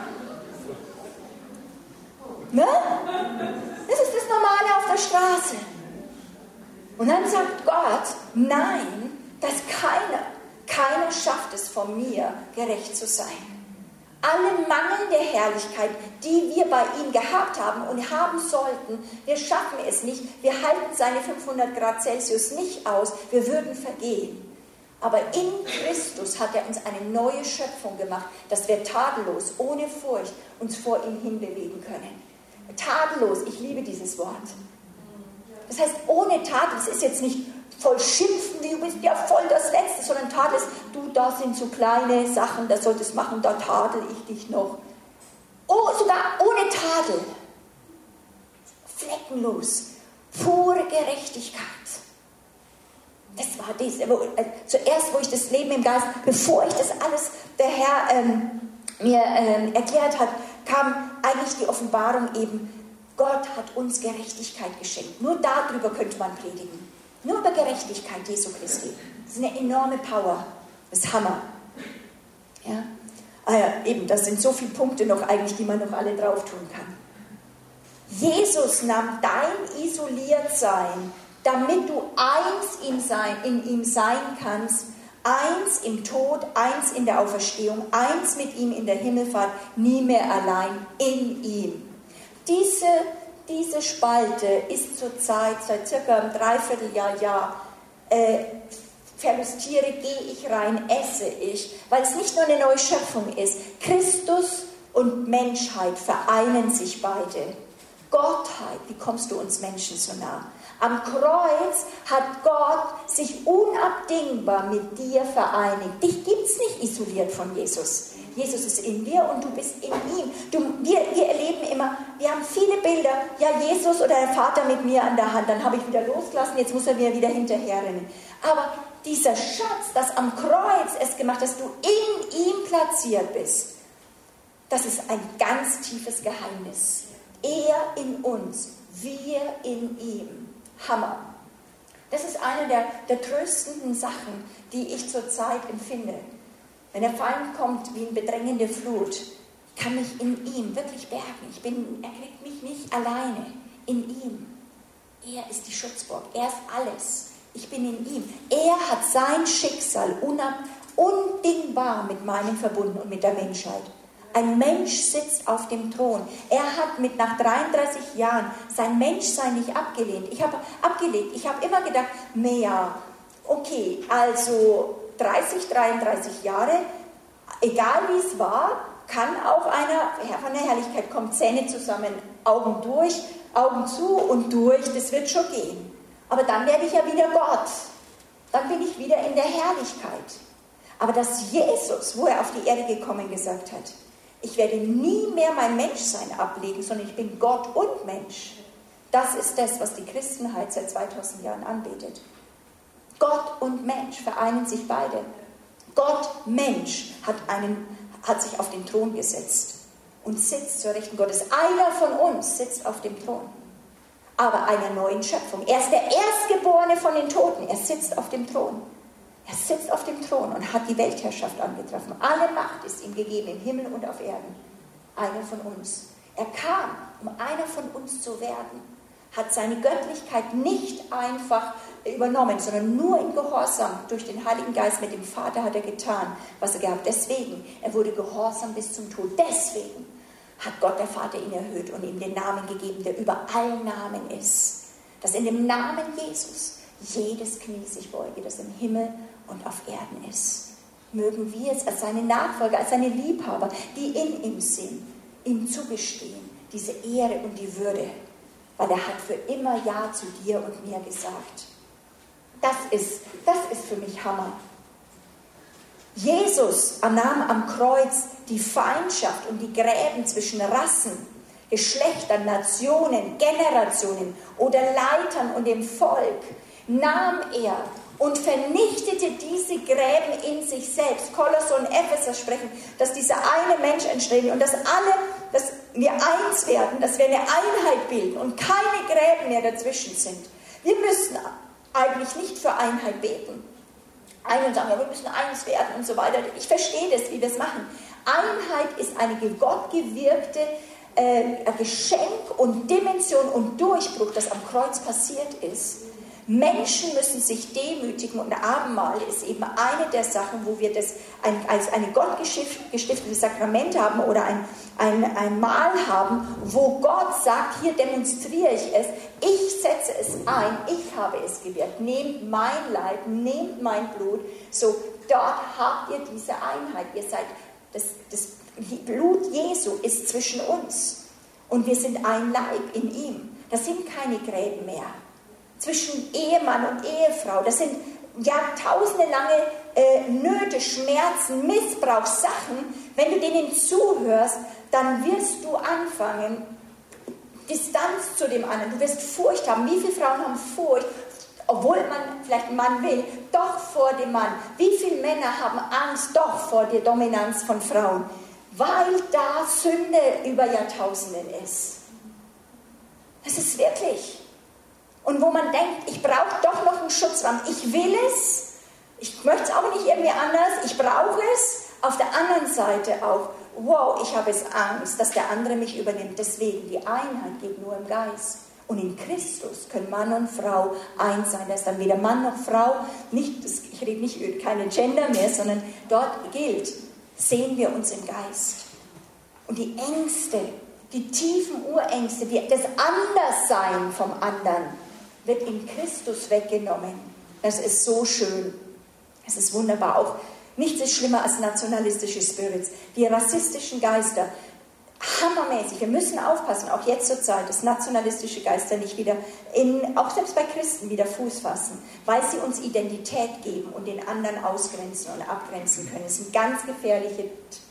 Ne? Das ist das Normale auf der Straße. Und dann sagt Gott, nein, dass keiner schafft es von mir, gerecht zu sein. Alle mangelnde Herrlichkeit, die wir bei ihm gehabt haben und haben sollten, wir schaffen es nicht. Wir halten seine 500 Grad Celsius nicht aus. Wir würden vergehen. Aber in Christus hat er uns eine neue Schöpfung gemacht, dass wir tadellos, ohne Furcht uns vor ihm hinbewegen können. Tadellos, ich liebe dieses Wort. Das heißt, ohne Tadel, das ist jetzt nicht voll schimpfen, du bist ja voll das Letzte, sondern Tadel ist, du, da sind so kleine Sachen, das solltest machen, da tadel ich dich noch. Oh, sogar ohne Tadel. Fleckenlos. Pure Gerechtigkeit. Das war das. Zuerst, wo ich das Leben im Geist, bevor ich das alles der Herr mir erklärt hat, kam eigentlich die Offenbarung eben, Gott hat uns Gerechtigkeit geschenkt. Nur darüber könnte man predigen. Nur über Gerechtigkeit Jesu Christi. Das ist eine enorme Power. Das ist Hammer. Ja? Eben, das sind so viele Punkte noch eigentlich, die man noch alle drauf tun kann. Jesus nahm dein Isoliertsein, damit du eins in ihm sein kannst, eins im Tod, eins in der Auferstehung, eins mit ihm in der Himmelfahrt, nie mehr allein in ihm. Diese Spalte ist zurzeit, seit circa einem Dreivierteljahr, verlustiere, gehe ich rein, esse ich, weil es nicht nur eine neue Schöpfung ist. Christus und Menschheit vereinen sich beide. Gottheit, wie kommst du uns Menschen so nah? Am Kreuz hat Gott sich unabdingbar mit dir vereinigt. Dich gibt es nicht isoliert von Jesus. Jesus ist in dir und du bist in ihm. Wir erleben immer, wir haben viele Bilder, ja, Jesus oder der Vater mit mir an der Hand, dann habe ich wieder losgelassen, jetzt muss er mir wieder hinterherrennen. Aber dieser Schatz, das am Kreuz es gemacht, dass du in ihm platziert bist, das ist ein ganz tiefes Geheimnis. Er in uns, wir in ihm. Hammer. Das ist eine der tröstenden Sachen, die ich zurzeit empfinde. Wenn der Feind kommt wie eine bedrängende Flut, kann mich in ihm wirklich bergen. Er kriegt mich nicht alleine. In ihm. Er ist die Schutzburg. Er ist alles. Ich bin in ihm. Er hat sein Schicksal unbedingbar mit meinem verbunden und mit der Menschheit. Ein Mensch sitzt auf dem Thron. Er hat nach 33 Jahren sein Menschsein nicht abgelehnt. Ich habe immer gedacht, naja, okay, also 33 Jahre, egal wie es war, kann auch einer von der Herrlichkeit kommen, Zähne zusammen, Augen durch, Augen zu und durch, das wird schon gehen. Aber dann werde ich ja wieder Gott. Dann bin ich wieder in der Herrlichkeit. Aber dass Jesus, wo er auf die Erde gekommen, gesagt hat, ich werde nie mehr mein Menschsein ablegen, sondern ich bin Gott und Mensch. Das ist das, was die Christenheit seit 2000 Jahren anbetet. Gott und Mensch vereinen sich beide. Gott, Mensch, hat sich auf den Thron gesetzt und sitzt zur Rechten Gottes. Einer von uns sitzt auf dem Thron, aber einer neuen Schöpfung. Er ist der Erstgeborene von den Toten. Er sitzt auf dem Thron. Er sitzt auf dem Thron und hat die Weltherrschaft angetroffen. Alle Macht ist ihm gegeben, im Himmel und auf Erden. Einer von uns. Er kam, um einer von uns zu werden, hat seine Göttlichkeit nicht einfach übernommen, sondern nur in Gehorsam durch den Heiligen Geist mit dem Vater hat er getan, was er gehabt. Deswegen, er wurde gehorsam bis zum Tod. Deswegen hat Gott, der Vater, ihn erhöht und ihm den Namen gegeben, der über allen Namen ist. Dass in dem Namen Jesus jedes Knie sich beuge, das im Himmel und auf Erden ist. Mögen wir es als seine Nachfolger, als seine Liebhaber, die in ihm sind, ihm zugestehen, diese Ehre und die Würde, weil er hat für immer Ja zu dir und mir gesagt. Das ist für mich Hammer. Jesus nahm am Kreuz die Feindschaft und die Gräben zwischen Rassen, Geschlechtern, Nationen, Generationen oder Leitern und dem Volk, nahm er und vernichtete diese Gräben in sich selbst. Kolosser und Epheser sprechen, dass dieser eine Mensch entsteht und dass wir eins werden, dass wir eine Einheit bilden und keine Gräben mehr dazwischen sind. Wir müssen eigentlich nicht für Einheit beten. Einige sagen, ja, wir müssen eins werden und so weiter. Ich verstehe das, wie wir es machen. Einheit ist eine gottgewirkte Geschenk und Dimension und Durchbruch, das am Kreuz passiert ist. Menschen müssen sich demütigen und Abendmahl ist eben eine der Sachen, wo wir das als eine gottgestiftete Sakrament haben oder ein Mahl haben, wo Gott sagt, hier demonstriere ich es, ich setze es ein, ich habe es gewirkt, nehmt mein Leib, nehmt mein Blut, so dort habt ihr diese Einheit, ihr seid, das Blut Jesu ist zwischen uns und wir sind ein Leib in ihm, das sind keine Gräben mehr. Zwischen Ehemann und Ehefrau, das sind jahrtausendelange Nöte, Schmerzen, Missbrauchssachen. Wenn du denen zuhörst, dann wirst du anfangen, Distanz zu dem anderen. Du wirst Furcht haben. Wie viele Frauen haben Furcht, obwohl man vielleicht einen Mann will, doch vor dem Mann? Wie viele Männer haben Angst doch vor der Dominanz von Frauen? Weil da Sünde über Jahrtausenden ist. Das ist wirklich... Und wo man denkt, ich brauche doch noch einen Schutzraum. Ich will es, ich möchte es aber nicht irgendwie anders, ich brauche es. Auf der anderen Seite auch, wow, ich habe es Angst, dass der andere mich übernimmt. Deswegen, die Einheit geht nur im Geist. Und in Christus können Mann und Frau eins sein. Da ist dann weder Mann noch Frau. Ich rede nicht über keine Gender mehr, sondern dort gilt, sehen wir uns im Geist. Und die Ängste, die tiefen Urängste, das Anderssein vom anderen, wird in Christus weggenommen. Das ist so schön. Es ist wunderbar. Auch nichts ist schlimmer als nationalistische Spirits. Die rassistischen Geister, hammermäßig. Wir müssen aufpassen, auch jetzt zur Zeit, dass nationalistische Geister nicht wieder, auch selbst bei Christen, wieder Fuß fassen, weil sie uns Identität geben und den anderen ausgrenzen und abgrenzen können. Es sind ganz gefährliche,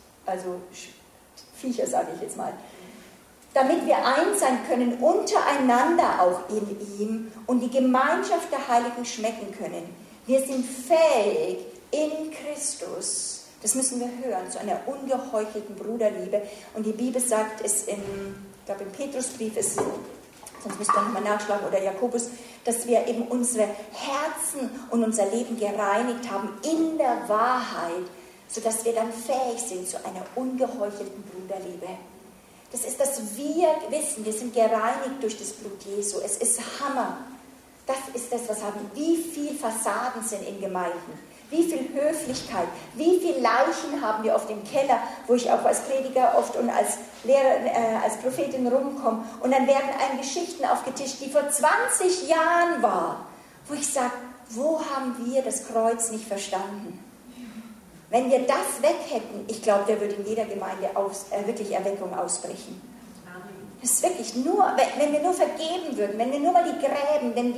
Viecher, sage ich jetzt mal. Damit wir eins sein können, untereinander auch in ihm und die Gemeinschaft der Heiligen schmecken können. Wir sind fähig in Christus, das müssen wir hören, zu einer ungeheuchelten Bruderliebe. Und die Bibel sagt es ich glaube im Petrusbrief, sonst müsst ihr nochmal nachschlagen, oder Jakobus, dass wir eben unsere Herzen und unser Leben gereinigt haben in der Wahrheit, sodass wir dann fähig sind zu einer ungeheuchelten Bruderliebe. Das ist, dass wir wissen, wir sind gereinigt durch das Blut Jesu. Es ist Hammer. Das ist das, was haben. Wie viel Fassaden sind in Gemeinden? Wie viel Höflichkeit? Wie viele Leichen haben wir auf dem Keller, wo ich auch als Prediger oft und als Lehrer, als Prophetin rumkomme. Und dann werden einem Geschichten aufgetischt, die vor 20 Jahren war, wo ich sage, wo haben wir das Kreuz nicht verstanden? Wenn wir das weg hätten, ich glaube, der würde in jeder Gemeinde wirklich Erweckung ausbrechen. Das ist wirklich nur, wenn wir nur vergeben würden, wenn wir nur mal die Gräben, wenn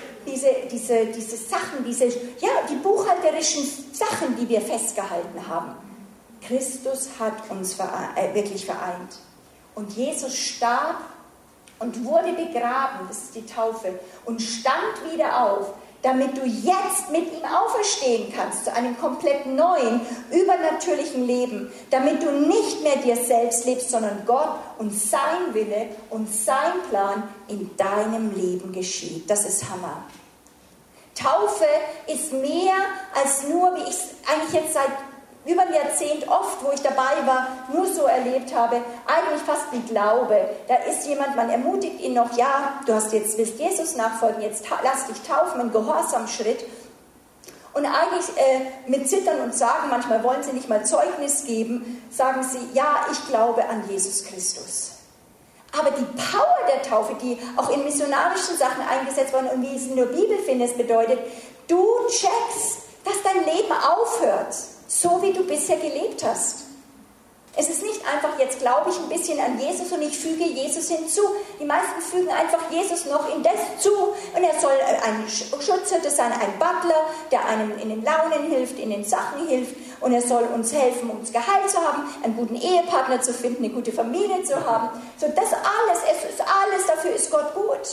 diese Sachen, die buchhalterischen Sachen, die wir festgehalten haben. Christus hat uns wirklich vereint. Und Jesus starb und wurde begraben, das ist die Taufe, und stand wieder auf, damit du jetzt mit ihm auferstehen kannst zu einem komplett neuen, übernatürlichen Leben, damit du nicht mehr dir selbst lebst, sondern Gott und sein Wille und sein Plan in deinem Leben geschieht. Das ist Hammer. Taufe ist mehr als nur, wie ich es eigentlich jetzt seit über ein Jahrzehnt oft, wo ich dabei war, nur so erlebt habe, eigentlich fast wie Glaube. Da ist jemand, man ermutigt ihn noch, ja, willst Jesus nachfolgen, jetzt lass dich taufen, ein Gehorsamschritt. Und eigentlich mit Zittern und Sagen, manchmal wollen sie nicht mal Zeugnis geben, sagen sie, ja, ich glaube an Jesus Christus. Aber die Power der Taufe, die auch in missionarischen Sachen eingesetzt worden und wie es in der Bibel findest, bedeutet, du checkst, dass dein Leben aufhört. So wie du bisher gelebt hast. Es ist nicht einfach, jetzt glaube ich ein bisschen an Jesus und ich füge Jesus hinzu. Die meisten fügen einfach Jesus noch in das zu und er soll ein Schutzhirte sein, ein Butler, der einem in den Launen hilft, in den Sachen hilft und er soll uns helfen, uns Gehalt zu haben, einen guten Ehepartner zu finden, eine gute Familie zu haben. So, das alles, es ist alles, dafür ist Gott gut.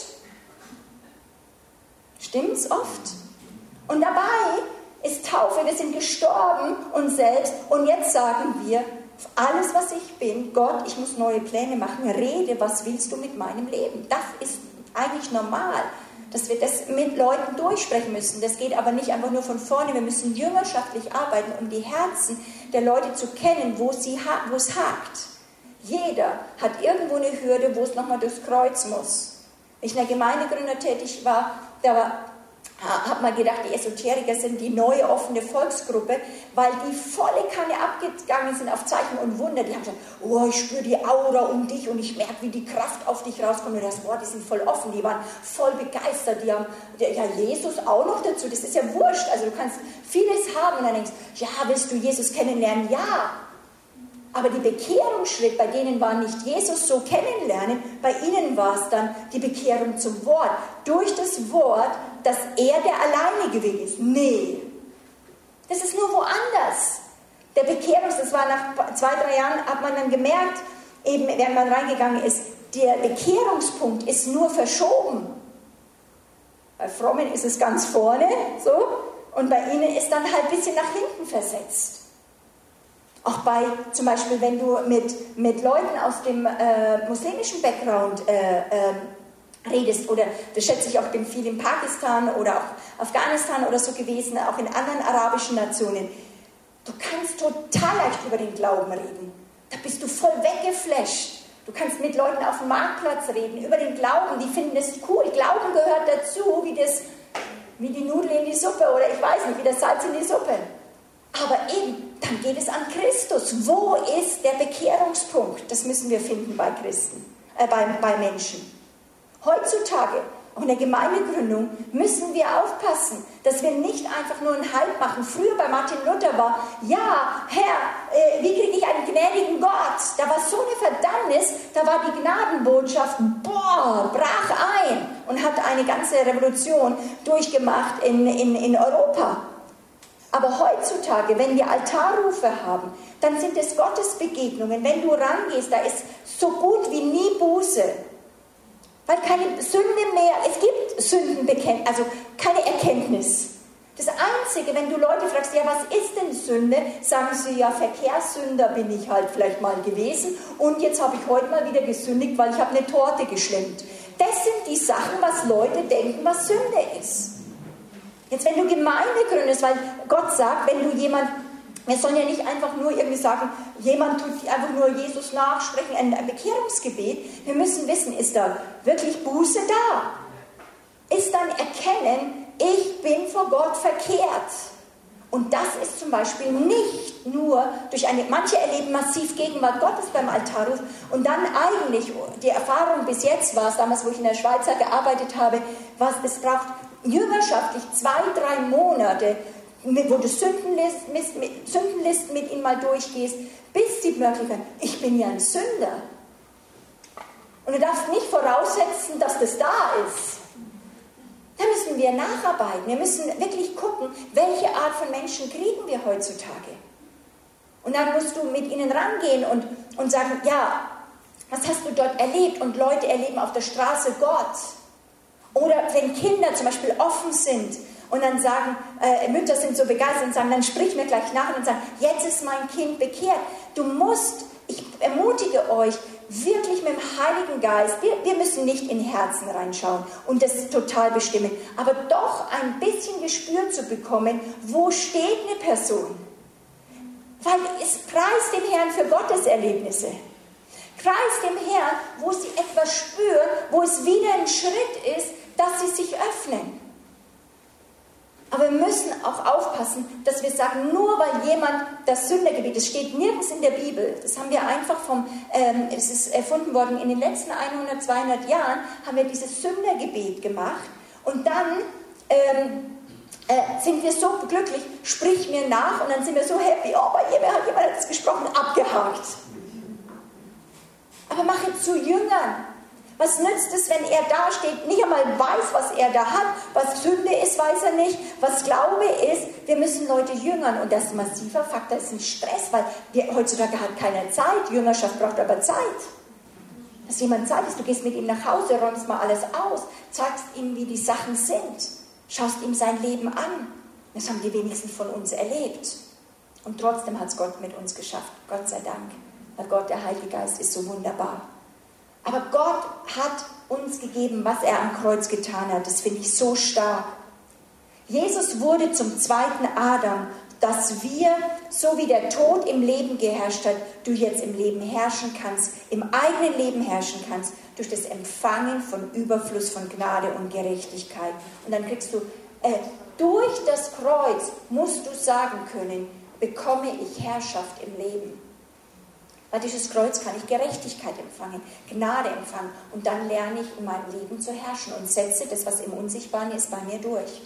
Stimmt's oft? Und dabei ist Taufe, wir sind gestorben uns selbst und jetzt sagen wir, alles was ich bin, Gott, ich muss neue Pläne machen, rede, was willst du mit meinem Leben? Das ist eigentlich normal, dass wir das mit Leuten durchsprechen müssen. Das geht aber nicht einfach nur von vorne, wir müssen jüngerschaftlich arbeiten, um die Herzen der Leute zu kennen, wo es hakt. Jeder hat irgendwo eine Hürde, wo es nochmal durchs Kreuz muss. Wenn ich in der Gemeindegründer tätig war, habe mal gedacht, die Esoteriker sind die neue offene Volksgruppe, weil die volle Kanne abgegangen sind auf Zeichen und Wunder. Die haben gesagt, oh, ich spüre die Aura um dich und ich merke, wie die Kraft auf dich rauskommt. Und das, boah, die sind voll offen, die waren voll begeistert. Die haben, ja, Jesus auch noch dazu, das ist ja wurscht. Also du kannst vieles haben und dann denkst, ja, willst du Jesus kennenlernen? Ja. Aber die Bekehrungsschritt bei denen war nicht Jesus so kennenlernen, bei ihnen war es dann die Bekehrung zum Wort. Durch das Wort, dass er der alleinige Weg ist. Nee, das ist nur woanders. Der das war nach 2-3 Jahren, hat man dann gemerkt, eben während man reingegangen ist, der Bekehrungspunkt ist nur verschoben. Bei Frommen ist es ganz vorne, so, und bei ihnen ist dann halt ein bisschen nach hinten versetzt. Auch bei, zum Beispiel, wenn du mit Leuten aus dem muslimischen Background redest, oder das schätze ich auch, bin viel in Pakistan oder auch Afghanistan oder so gewesen, auch in anderen arabischen Nationen, du kannst total leicht über den Glauben reden. Da bist du voll weggeflasht. Du kannst mit Leuten auf dem Marktplatz reden, über den Glauben, die finden das cool. Glauben gehört dazu, wie die Nudel in die Suppe oder ich weiß nicht, wie das Salz in die Suppe. Aber eben, dann geht es an Christus. Wo ist der Bekehrungspunkt? Das müssen wir finden bei Christen, bei Menschen. Heutzutage, auch in der Gemeindegründung, müssen wir aufpassen, dass wir nicht einfach nur einen Halt machen. Früher bei Martin Luther war, ja, Herr, wie kriege ich einen gnädigen Gott? Da war so eine Verdammnis, da war die Gnadenbotschaft, brach ein und hat eine ganze Revolution durchgemacht in Europa. Aber heutzutage, wenn wir Altarrufe haben, dann sind es Gottesbegegnungen. Wenn du rangehst, da ist so gut wie nie Buße. Weil keine Sünde mehr, es gibt Sündenbekenntnis, also keine Erkenntnis. Das Einzige, wenn du Leute fragst, ja, was ist denn Sünde, sagen sie, ja, Verkehrssünder bin ich halt vielleicht mal gewesen und jetzt habe ich heute mal wieder gesündigt, weil ich habe eine Torte geschlemmt. Das sind die Sachen, was Leute denken, was Sünde ist. Jetzt, wenn du Gemeinde gründest, weil Gott sagt, wenn du wir sollen ja nicht einfach nur irgendwie sagen, jemand tut einfach nur Jesus nachsprechen, ein Bekehrungsgebet. Wir müssen wissen, ist da wirklich Buße da? Ist dann erkennen, ich bin vor Gott verkehrt. Und das ist zum Beispiel nicht nur durch manche erleben massiv Gegenwart Gottes beim Altarruf und dann eigentlich, die Erfahrung bis jetzt war es, damals, wo ich in der Schweiz gearbeitet habe, es braucht jüngerschaftlich 2-3 Monate, wo du Sündenlisten mit ihnen mal durchgehst, bis sie wirklich sagen, ich bin ja ein Sünder. Und du darfst nicht voraussetzen, dass das da ist. Da müssen wir nacharbeiten. Wir müssen wirklich gucken, welche Art von Menschen kriegen wir heutzutage. Und dann musst du mit ihnen rangehen und sagen, ja, was hast du dort erlebt? Und Leute erleben auf der Straße Gott. Oder wenn Kinder zum Beispiel offen sind und dann sagen, Mütter sind so begeistert und sagen, dann sprich mir gleich nach und sagen, jetzt ist mein Kind bekehrt. Ich ermutige euch, wirklich mit dem Heiligen Geist, wir müssen nicht in Herzen reinschauen und das total bestimmen, aber doch ein bisschen Gespür zu bekommen, wo steht eine Person. Weil es preist dem Herrn für Gotteserlebnisse. Preist dem Herrn, wo sie etwas spüren, wo es wieder ein Schritt ist, dass sie sich öffnen. Aber wir müssen auch aufpassen, dass wir sagen, nur weil jemand das Sündergebet, das steht nirgends in der Bibel, das haben wir einfach es ist erfunden worden in den letzten 100, 200 Jahren, haben wir dieses Sündergebet gemacht und dann sind wir so glücklich, sprich mir nach und dann sind wir so happy, oh, bei jemand hat das gesprochen, abgehakt. Aber mach es zu Jüngern. Was nützt es, wenn er da steht, nicht einmal weiß, was er da hat, was Sünde ist, weiß er nicht, was Glaube ist. Wir müssen Leute jüngern und das ist ein massiver Faktor, das ist ein Stress, weil heutzutage hat keiner Zeit, Jüngerschaft braucht aber Zeit. Dass jemand Zeit ist, du gehst mit ihm nach Hause, räumst mal alles aus, zeigst ihm, wie die Sachen sind, schaust ihm sein Leben an. Das haben die wenigsten von uns erlebt. Und trotzdem hat es Gott mit uns geschafft, Gott sei Dank, weil Gott, der Heilige Geist, ist so wunderbar. Aber Gott hat uns gegeben, was er am Kreuz getan hat. Das finde ich so stark. Jesus wurde zum zweiten Adam, dass wir, so wie der Tod im Leben geherrscht hat, du jetzt im Leben herrschen kannst, im eigenen Leben herrschen kannst, durch das Empfangen von Überfluss von Gnade und Gerechtigkeit. Und dann kriegst du, durch das Kreuz musst du sagen können, bekomme ich Herrschaft im Leben. Weil dieses Kreuz kann ich Gerechtigkeit empfangen, Gnade empfangen und dann lerne ich in meinem Leben zu herrschen und setze das, was im Unsichtbaren ist, bei mir durch.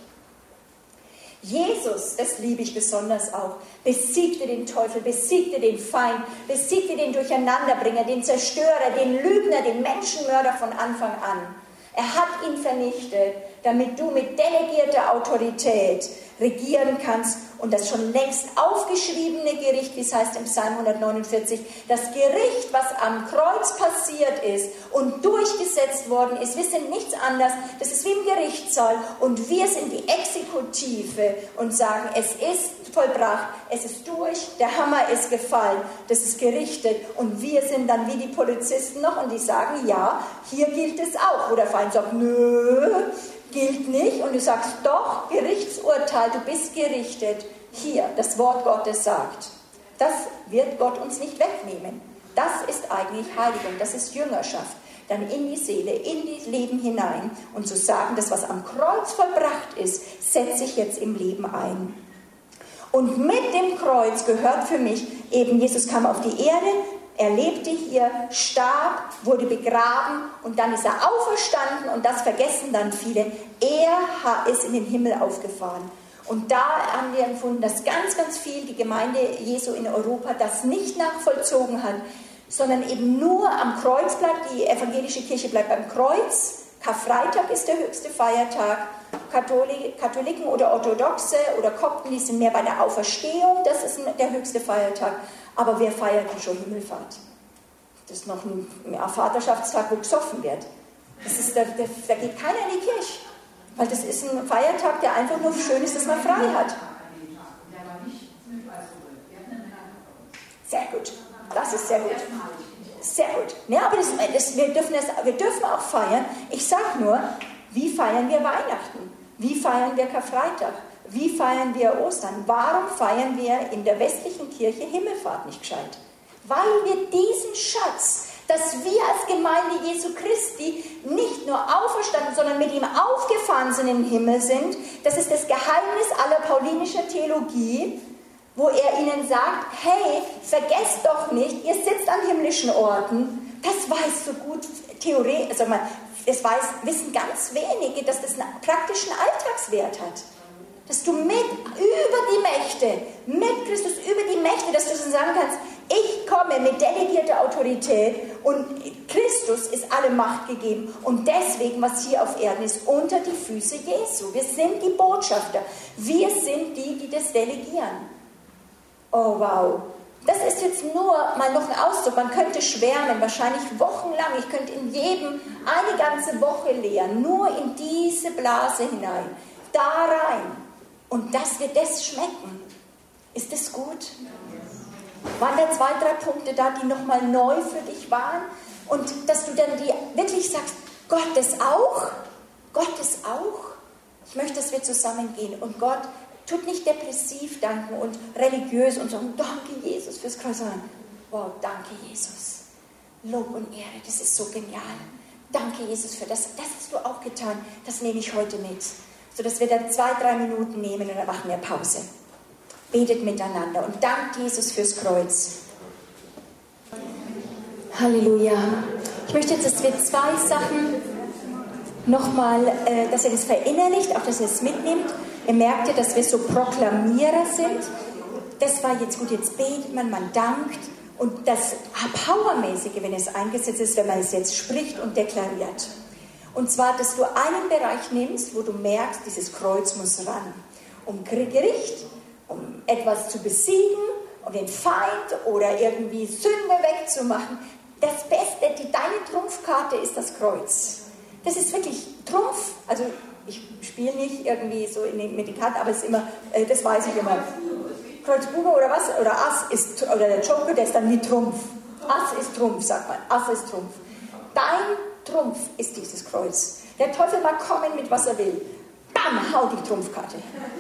Jesus, das liebe ich besonders auch, besiegte den Teufel, besiegte den Feind, besiegte den Durcheinanderbringer, den Zerstörer, den Lügner, den Menschenmörder von Anfang an. Er hat ihn vernichtet, damit du mit delegierter Autorität regieren kannst und das schon längst aufgeschriebene Gericht, wie es heißt im Psalm 149, das Gericht, was am Kreuz passiert ist und durchgesetzt worden ist, wir sind nichts anderes, das ist wie im Gerichtssaal und wir sind die Exekutive und sagen, es ist vollbracht, es ist durch, der Hammer ist gefallen, das ist gerichtet und wir sind dann wie die Polizisten noch und die sagen, ja, hier gilt es auch, wo der Feind sagt, nö, gilt nicht und du sagst, doch, Gerichtsurteil, du bist gerichtet. Hier, das Wort Gottes sagt. Das wird Gott uns nicht wegnehmen. Das ist eigentlich Heiligung, das ist Jüngerschaft. Dann in die Seele, in das Leben hinein und zu sagen, das, was am Kreuz vollbracht ist, setze ich jetzt im Leben ein. Und mit dem Kreuz gehört für mich eben, Jesus kam auf die Erde, er lebte hier, starb, wurde begraben und dann ist er auferstanden und das vergessen dann viele. Er ist in den Himmel aufgefahren. Und da haben wir empfunden, dass ganz, ganz viel die Gemeinde Jesu in Europa das nicht nachvollzogen hat, sondern eben nur am Kreuz bleibt. Die evangelische Kirche bleibt beim Kreuz. Karfreitag ist der höchste Feiertag. Katholiken oder Orthodoxe oder Kopten, die sind mehr bei der Auferstehung, das ist der höchste Feiertag. Aber wer feiert denn schon Himmelfahrt? Das ist noch ein Vaterschaftstag, wo gesoffen wird. Da geht keiner in die Kirche, weil das ist ein Feiertag, der einfach nur schön ist, dass man frei hat. Sehr gut, das ist sehr gut. Sehr gut. Ja, aber wir dürfen auch feiern. Ich sage nur, wie feiern wir Weihnachten? Wie feiern wir Karfreitag? Wie feiern wir Ostern? Warum feiern wir in der westlichen Kirche Himmelfahrt nicht gescheit? Weil wir diesen Schatz, dass wir als Gemeinde Jesu Christi nicht nur auferstanden, sondern mit ihm aufgefahren sind im Himmel sind, das ist das Geheimnis aller paulinischer Theologie, wo er ihnen sagt, hey, vergesst doch nicht, ihr sitzt an himmlischen Orten, das weiß so gut Theorie, also wissen ganz wenige, dass das einen praktischen Alltagswert hat. Dass du über die Mächte, mit Christus über die Mächte, dass du so sagen kannst, ich komme mit delegierter Autorität und Christus ist alle Macht gegeben und deswegen, was hier auf Erden ist, unter die Füße Jesu. Wir sind die Botschafter, wir sind die, die das delegieren. Oh wow, das ist jetzt nur mal noch ein Ausdruck, man könnte schwärmen, wahrscheinlich wochenlang, ich könnte in jedem eine ganze Woche lehren, nur in diese Blase hinein, da rein. Und dass wir das schmecken, ist das gut? Waren da 2, 3 Punkte da, die nochmal neu für dich waren? Und dass du dann wirklich sagst, Gott ist auch? Gott ist auch? Ich möchte, dass wir zusammengehen und Gott tut nicht depressiv danken und religiös und sagen, danke Jesus fürs Kreuz, sondern wow, danke Jesus. Lob und Ehre, das ist so genial. Danke Jesus für das. Das hast du auch getan. Das nehme ich heute mit. Sodass wir dann 2, 3 Minuten nehmen und dann machen wir Pause. Betet miteinander und dankt Jesus fürs Kreuz. Halleluja. Ich möchte jetzt, dass wir 2 Sachen nochmal, dass ihr das verinnerlicht, auch dass ihr es mitnehmt. Ihr merkt ja, dass wir so Proklamierer sind. Das war jetzt gut, jetzt betet man dankt Und das Powermäßige, wenn es eingesetzt ist, wenn man es jetzt spricht und deklariert. Und zwar, dass du einen Bereich nimmst, wo du merkst, dieses Kreuz muss ran. Um Gericht, um etwas zu besiegen, um den Feind oder irgendwie Sünde wegzumachen. Das Beste, deine Trumpfkarte ist das Kreuz. Das ist wirklich Trumpf. Also ich spiele nicht irgendwie so mit den Karten, aber es ist immer, das weiß ich immer. Kreuz Bube oder was? Oder Ass ist, oder der Joker, der ist dann wie Trumpf. Ass ist Trumpf, sagt man. Ass ist Trumpf. Dein Trumpf ist dieses Kreuz. Der Teufel mag kommen mit was er will. Bam, hau die Trumpfkarte.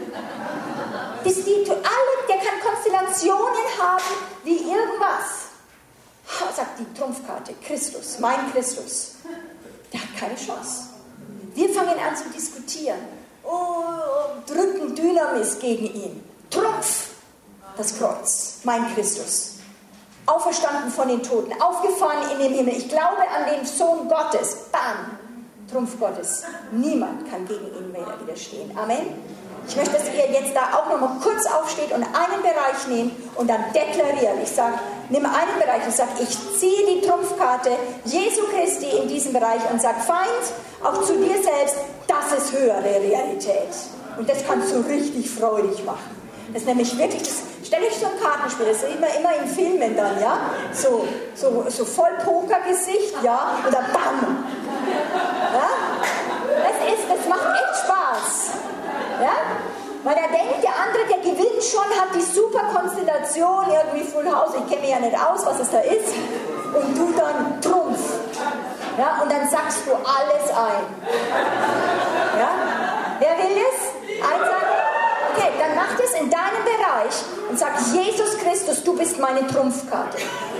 Der kann Konstellationen haben wie irgendwas. Sagt die Trumpfkarte, Christus, mein Christus. Der hat keine Chance. Wir fangen an zu diskutieren. Drücken Dynamis gegen ihn. Trumpf, das Kreuz, mein Christus. Auferstanden von den Toten, aufgefahren in den Himmel. Ich glaube an den Sohn Gottes. Bam, Trumpf Gottes. Niemand kann gegen ihn widerstehen. Amen. Ich möchte, dass ihr jetzt da auch nochmal kurz aufsteht und einen Bereich nehmt und dann deklariert. Ich sage, nimm einen Bereich und sage, ich ziehe die Trumpfkarte Jesu Christi in diesen Bereich und sage, Feind, auch zu dir selbst, das ist höhere Realität. Und das kannst du richtig freudig machen. Das ist nämlich wirklich, stell euch so ein Kartenspiel, das ist immer in Filmen dann, ja, so voll Pokergesicht, ja, oder bam. Ja? Das macht echt Spaß. Ja? Weil er denkt, der andere, der gewinnt schon, hat die super Konstellation, irgendwie Full House, ich kenne mich ja nicht aus, was es da ist, und du dann Trumpf. Ja? Und dann sagst du alles ein. Ja? Wer will das? Einsagen? Okay, dann mach das in deinem Bereich und sag, Jesus Christus, du bist meine Trumpfkarte.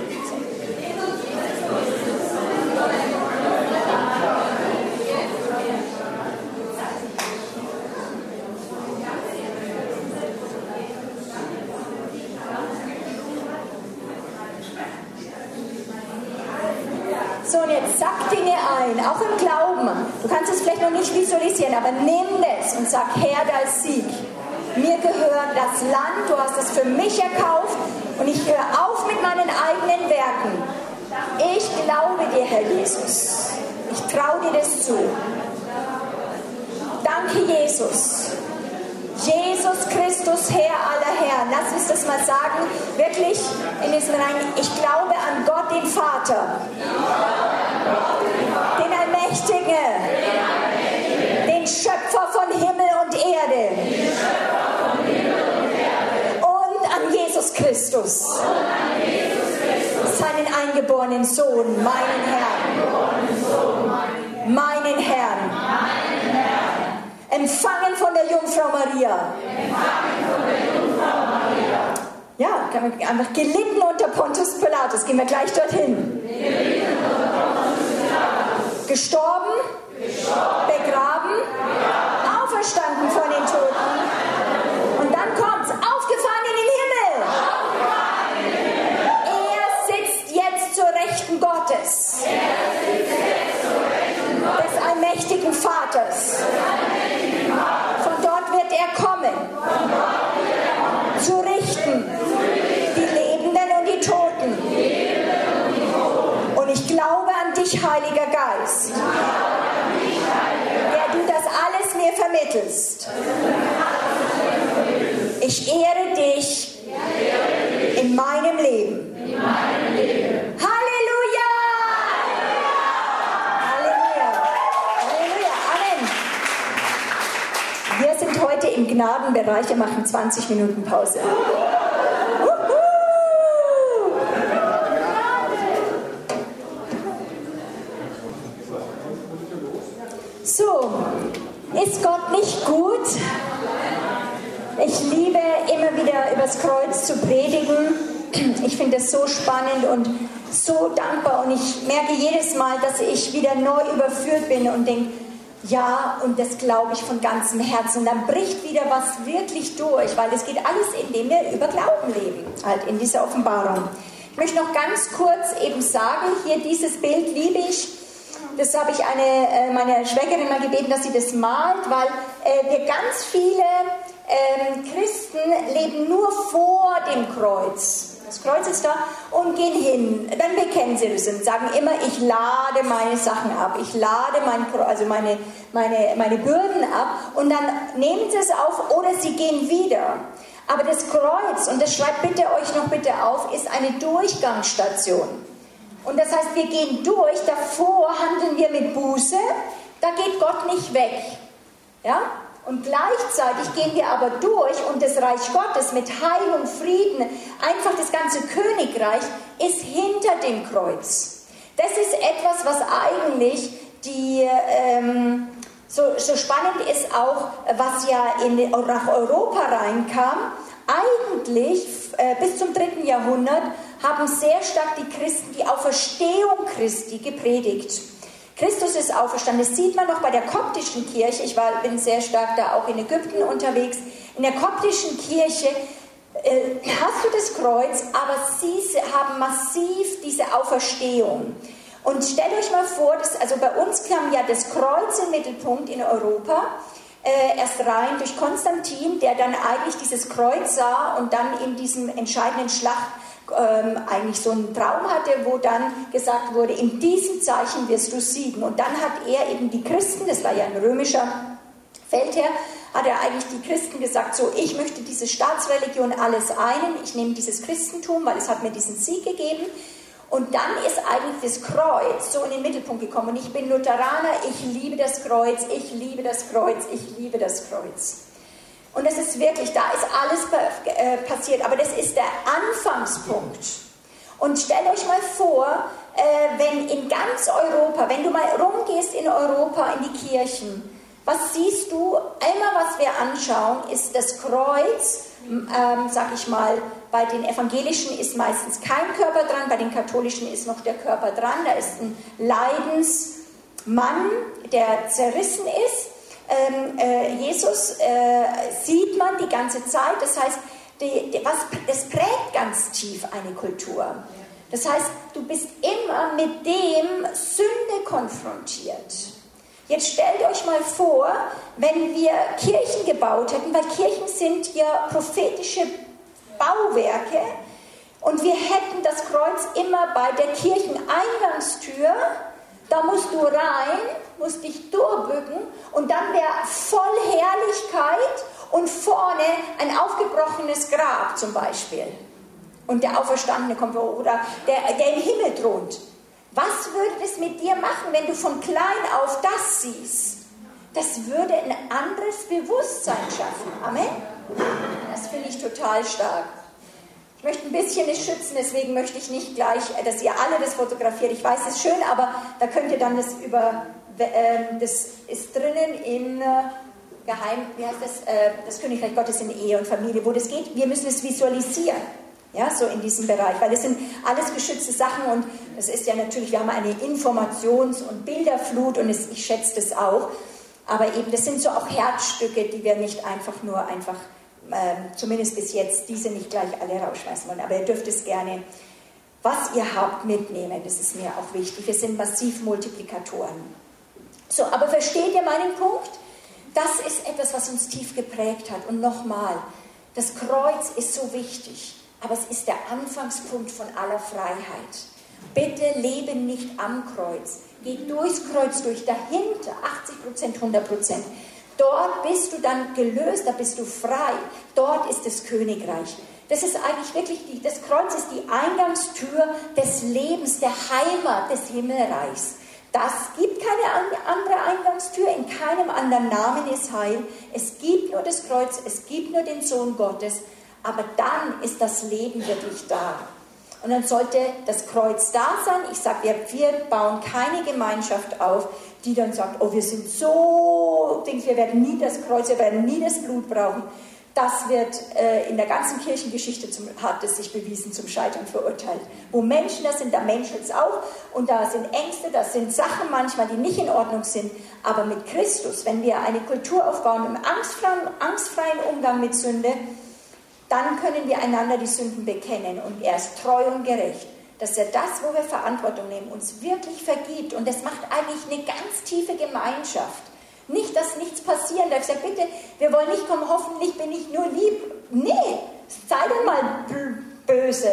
So, und jetzt sag Dinge ein, auch im Glauben. Du kannst es vielleicht noch nicht visualisieren, aber nimm das und sag, Herr, da ist Sieg. Mir gehört das Land, du hast es für mich erkauft und ich höre auf mit meinen eigenen Werken. Ich glaube dir, Herr Jesus. Ich traue dir das zu. Danke, Jesus. Jesus Christus, Herr aller Herren. Lass uns das mal sagen, wirklich in diesem Rein. Ich glaube an Gott, den Vater, den Allmächtigen, den Schöpfer von Himmel und Erde und an Jesus Christus, seinen eingeborenen Sohn, meinen Herrn. Empfangen von der Jungfrau Maria. Ja, einfach gelitten unter Pontius Pilatus. Gehen wir gleich dorthin. Gestorben, begraben, auferstanden von den Toten. Und dann kommt's, aufgefahren in den Himmel. Er sitzt jetzt zur Rechten Gottes. Des allmächtigen Vaters. Von dort wird er kommen, zu richten, die Lebenden und die Toten. Und ich glaube an dich, Heiliger Geist, der du das alles mir vermittelst. Ich ehre dich in meinem Leben. Halleluja! Wir sind heute im Gnadenbereich, wir machen 20 Minuten Pause. So, ist Gott nicht gut? Ich liebe immer wieder übers Kreuz zu predigen. Ich finde es so spannend und so dankbar und ich merke jedes Mal, dass ich wieder neu überführt bin und denke, ja, und das glaube ich von ganzem Herzen. Und dann bricht wieder was wirklich durch, weil es geht alles, indem wir über Glauben leben, halt in dieser Offenbarung. Ich möchte noch ganz kurz eben sagen, hier dieses Bild liebe ich. Das habe ich meine Schwägerin mal gebeten, dass sie das malt, weil wir ganz viele Christen leben nur vor dem Kreuz. Das Kreuz ist da und gehen hin. Dann bekennen sie das und sagen immer, ich lade meine Sachen ab, ich lade meine Bürden ab und dann nehmen sie es auf oder sie gehen wieder. Aber das Kreuz, und das schreibt euch noch bitte auf, ist eine Durchgangsstation. Und das heißt, wir gehen durch, davor handeln wir mit Buße, da geht Gott nicht weg. Ja? Und gleichzeitig gehen wir aber durch und das Reich Gottes mit Heilung, Frieden, einfach das ganze Königreich ist hinter dem Kreuz. Das ist etwas, was eigentlich so spannend ist auch, was ja nach Europa reinkam. Eigentlich bis zum 3. Jahrhundert haben sehr stark die Christen die Auferstehung Christi gepredigt. Christus ist auferstanden. Das sieht man noch bei der koptischen Kirche. Ich bin sehr stark da auch in Ägypten unterwegs. In der koptischen Kirche hast du das Kreuz, aber sie haben massiv diese Auferstehung. Und stellt euch mal vor, also bei uns kam ja das Kreuz im Mittelpunkt in Europa, erst rein durch Konstantin, der dann eigentlich dieses Kreuz sah und dann in diesem entscheidenden Schlacht eigentlich so einen Traum hatte, wo dann gesagt wurde, in diesem Zeichen wirst du siegen. Und dann hat er eben die Christen, das war ja ein römischer Feldherr, hat er eigentlich die Christen gesagt, so, ich möchte diese Staatsreligion alles einen, ich nehme dieses Christentum, weil es hat mir diesen Sieg gegeben. Und dann ist eigentlich das Kreuz so in den Mittelpunkt gekommen. Und ich bin Lutheraner, ich liebe das Kreuz, ich liebe das Kreuz, ich liebe das Kreuz. Und das ist wirklich, da ist alles passiert, aber das ist der Anfangspunkt. Und stellt euch mal vor, wenn in ganz Europa, wenn du mal rumgehst in Europa, in die Kirchen, was siehst du? Immer, was wir anschauen, ist das Kreuz, sag ich mal, bei den Evangelischen ist meistens kein Körper dran, bei den Katholischen ist noch der Körper dran, da ist ein Leidensmann, der zerrissen ist. Jesus sieht man die ganze Zeit, das heißt, das prägt ganz tief eine Kultur. Das heißt, du bist immer mit dem Sünde konfrontiert. Jetzt stellt euch mal vor, wenn wir Kirchen gebaut hätten, weil Kirchen sind ja prophetische Bauwerke und wir hätten das Kreuz immer bei der Kircheneingangstür. Da musst du rein, musst dich durchbücken und dann wäre voll Herrlichkeit und vorne ein aufgebrochenes Grab zum Beispiel. Und der Auferstandene kommt oder der im Himmel thront. Was würde das mit dir machen, wenn du von klein auf das siehst? Das würde ein anderes Bewusstsein schaffen. Amen? Das finde ich total stark. Ich möchte ein bisschen es schützen, deswegen möchte ich nicht gleich, dass ihr alle das fotografiert. Ich weiß, es ist schön, aber da könnt ihr dann das ist drinnen in wie heißt das? Das Königreich Gottes in Ehe und Familie, wo das geht. Wir müssen es visualisieren, ja, so in diesem Bereich, weil das sind alles geschützte Sachen und das ist ja natürlich, wir haben eine Informations- und Bilderflut und ich schätze das auch, aber eben, das sind so auch Herzstücke, die wir nicht zumindest bis jetzt, diese nicht gleich alle rausschmeißen wollen. Aber ihr dürft es gerne, was ihr habt, mitnehmen. Das ist mir auch wichtig. Wir sind massiv Multiplikatoren. So, aber versteht ihr meinen Punkt? Das ist etwas, was uns tief geprägt hat. Und nochmal, das Kreuz ist so wichtig, aber es ist der Anfangspunkt von aller Freiheit. Bitte lebe nicht am Kreuz. Geh durchs Kreuz durch, dahinter, 80%, 100%. Dort bist du dann gelöst, da bist du frei. Dort ist das Königreich. Das ist eigentlich wirklich, das Kreuz ist die Eingangstür des Lebens, der Heimat des Himmelreichs. Das gibt keine andere Eingangstür, in keinem anderen Namen ist Heil. Es gibt nur das Kreuz, es gibt nur den Sohn Gottes, aber dann ist das Leben wirklich da. Und dann sollte das Kreuz da sein. Ich sage, wir bauen keine Gemeinschaft auf, die dann sagt, oh, wir sind so, wir werden nie das Kreuz, wir werden nie das Blut brauchen. Das wird in der ganzen Kirchengeschichte, hat es sich bewiesen, zum Scheitern verurteilt. Wo Menschen da sind, da menschelt es auch. Und da sind Ängste, da sind Sachen manchmal, die nicht in Ordnung sind. Aber mit Christus, wenn wir eine Kultur aufbauen, im angstfreien Umgang mit Sünde, dann können wir einander die Sünden bekennen und er ist treu und gerecht, dass er das, wo wir Verantwortung nehmen, uns wirklich vergibt und das macht eigentlich eine ganz tiefe Gemeinschaft. Nicht, dass nichts passieren darf. Ich sage, bitte, wir wollen nicht kommen, hoffentlich bin ich nur lieb. Nee, sei doch mal böse.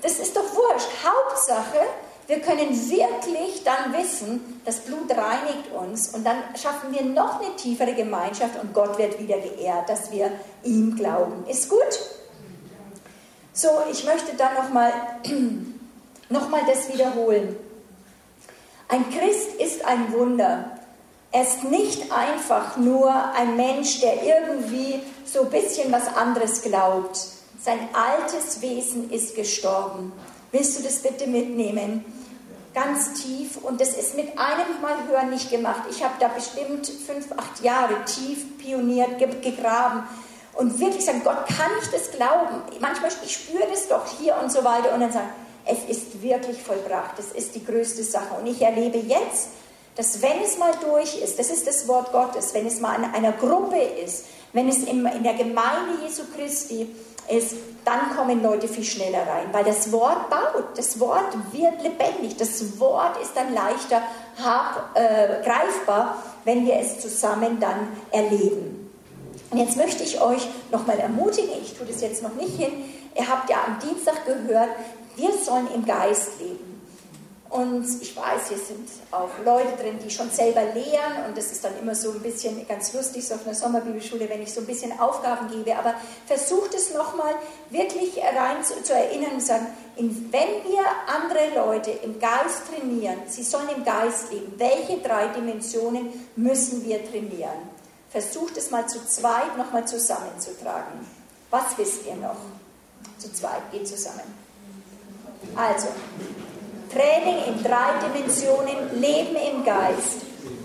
das ist doch wurscht. Hauptsache, wir können wirklich dann wissen, das Blut reinigt uns und dann schaffen wir noch eine tiefere Gemeinschaft und Gott wird wieder geehrt, dass wir ihm glauben. Ist gut? So, ich möchte dann noch mal das wiederholen. Ein Christ ist ein Wunder. Er ist nicht einfach nur ein Mensch, der irgendwie so ein bisschen was anderes glaubt. Sein altes Wesen ist gestorben. Willst du das bitte mitnehmen? Ganz tief. Und das ist mit einem Mal hören nicht gemacht. Ich habe da bestimmt 5, 8 Jahre tief pioniert, gegraben. Und wirklich sagen, Gott, kann ich das glauben? Manchmal, ich spüre das doch hier und so weiter. Und dann sagen, es ist wirklich vollbracht. Das ist die größte Sache. Und ich erlebe jetzt, dass wenn es mal durch ist, das ist das Wort Gottes, wenn es mal in einer Gruppe ist, wenn es in der Gemeinde Jesu Christi ist, dann kommen Leute viel schneller rein, weil das Wort baut, das Wort wird lebendig, das Wort ist dann leichter greifbar, wenn wir es zusammen dann erleben. Und jetzt möchte ich euch nochmal ermutigen, ich tue das jetzt noch nicht hin, ihr habt ja am Dienstag gehört, wir sollen im Geist leben. Und ich weiß, hier sind auch Leute drin, die schon selber lehren und das ist dann immer so ein bisschen ganz lustig, so auf einer Sommerbibelschule, wenn ich so ein bisschen Aufgaben gebe, aber versucht es nochmal wirklich rein zu erinnern und sagen, wenn wir andere Leute im Geist trainieren, sie sollen im Geist leben, welche 3 Dimensionen müssen wir trainieren? Versucht es mal zu zweit nochmal zusammenzutragen. Was wisst ihr noch? Zu zweit, geht zusammen. Also, Training in 3 Dimensionen, Leben im Geist.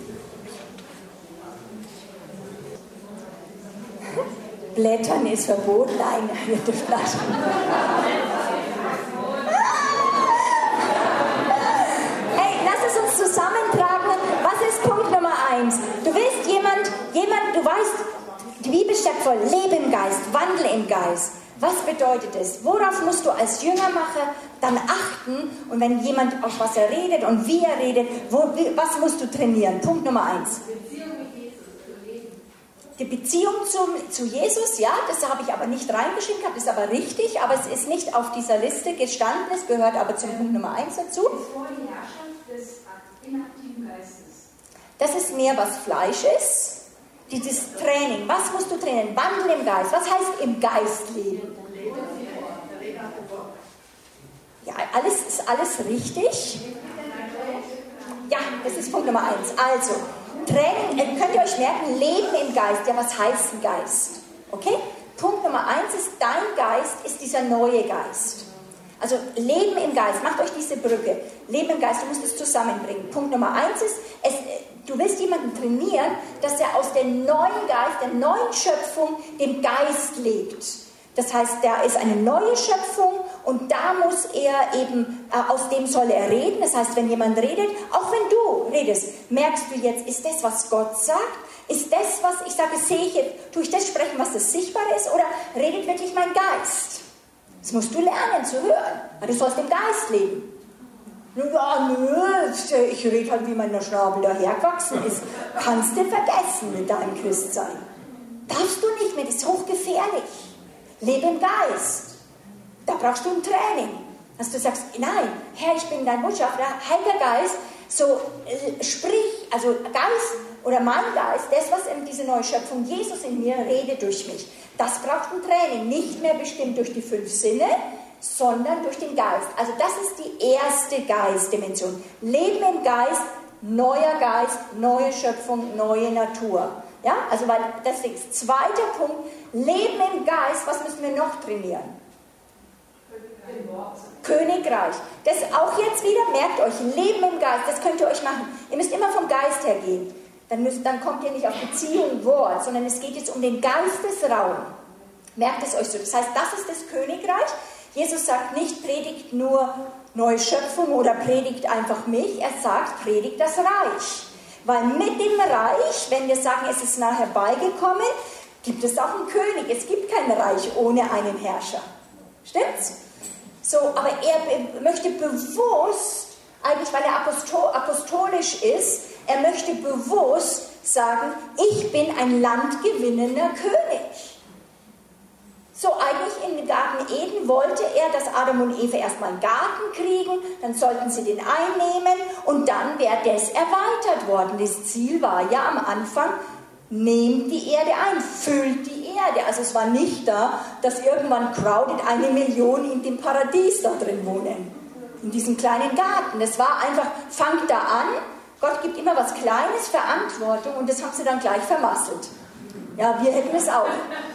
Blättern ist verboten, nein, ihr dürft lachen. Hey, lass es uns zusammentragen. Was ist Punkt Nummer 1? Du willst jemand, du weißt, die Bibel steckt voll, Leben im Geist, Wandel im Geist. Was bedeutet es? Worauf musst du als Jüngermacher dann achten? Und wenn jemand auf was er redet und wie er redet, was musst du trainieren? Punkt Nummer 1. Beziehung mit Jesus zu leben. Die Beziehung zu Jesus, ja, das habe ich aber nicht reingeschrieben, das ist aber richtig, aber es ist nicht auf dieser Liste gestanden, es gehört aber zum Punkt Nummer 1 dazu. Das ist vor die Herrschaft des inaktiven Geistes. Das ist mehr was Fleisches. Dieses Training, was musst du trainieren? Wandel im Geist. Was heißt im Geist leben? Ja, ist alles richtig? Ja, das ist Punkt Nummer 1. Also, Training, könnt ihr euch merken, Leben im Geist. Ja, was heißt ein Geist? Okay? Punkt Nummer 1 ist, dein Geist ist dieser neue Geist. Also Leben im Geist, macht euch diese Brücke. Leben im Geist, du musst es zusammenbringen. Punkt Nummer 1 ist, du willst jemanden trainieren, dass er aus dem neuen Geist, der neuen Schöpfung, dem Geist lebt. Das heißt, da ist eine neue Schöpfung und da muss er eben, aus dem soll er reden. Das heißt, wenn jemand redet, auch wenn du redest, merkst du jetzt, ist das, was Gott sagt? Ist das, was ich sage, sehe ich jetzt, tue ich das sprechen, was das Sichtbare ist, oder redet wirklich mein Geist? Das musst du lernen zu hören, weil du sollst im Geist leben. Ja, nö, ich rede halt, wie mein Schnabel dahergewachsen ist. Kannst du vergessen mit deinem Christsein. Darfst du nicht mehr, das ist hochgefährlich. Lebe im Geist. Da brauchst du ein Training. Dass du sagst, nein, Herr, ich bin dein Botschafter, Heiliger Geist, so sprich, also Geist oder mein Geist, das, was in diese neue Schöpfung Jesus in mir redet durch mich. Das braucht ein Training, nicht mehr bestimmt durch die 5 Sinne, sondern durch den Geist. Also das ist die erste Geistdimension. Leben im Geist, neuer Geist, neue Schöpfung, neue Natur. Ja, also weil das ist zweiter Punkt, Leben im Geist, was müssen wir noch trainieren? Königreich. Das auch jetzt wieder, merkt euch, Leben im Geist, das könnt ihr euch machen. Ihr müsst immer vom Geist her gehen. Dann kommt ihr nicht auf Beziehung, Wort, sondern es geht jetzt um den Geistesraum. Merkt es euch so. Das heißt, das ist das Königreich. Jesus sagt nicht, predigt nur neue Schöpfung oder predigt einfach mich. Er sagt, predigt das Reich. Weil mit dem Reich, wenn wir sagen, es ist nah herbeigekommen, gibt es auch einen König. Es gibt kein Reich ohne einen Herrscher. Stimmt's? So, aber er möchte bewusst, eigentlich weil er apostolisch ist, er möchte bewusst sagen, ich bin ein landgewinnender König. So, eigentlich im Garten Eden wollte er, dass Adam und Eva erstmal einen Garten kriegen, dann sollten sie den einnehmen und dann wäre das erweitert worden. Das Ziel war ja am Anfang, nehmt die Erde ein, füllt die Erde. Also es war nicht da, dass irgendwann crowded 1 Million in dem Paradies da drin wohnen, in diesem kleinen Garten. Das war einfach, fangt da an, Gott gibt immer was Kleines, Verantwortung und das haben sie dann gleich vermasselt. Ja, wir hätten es auch.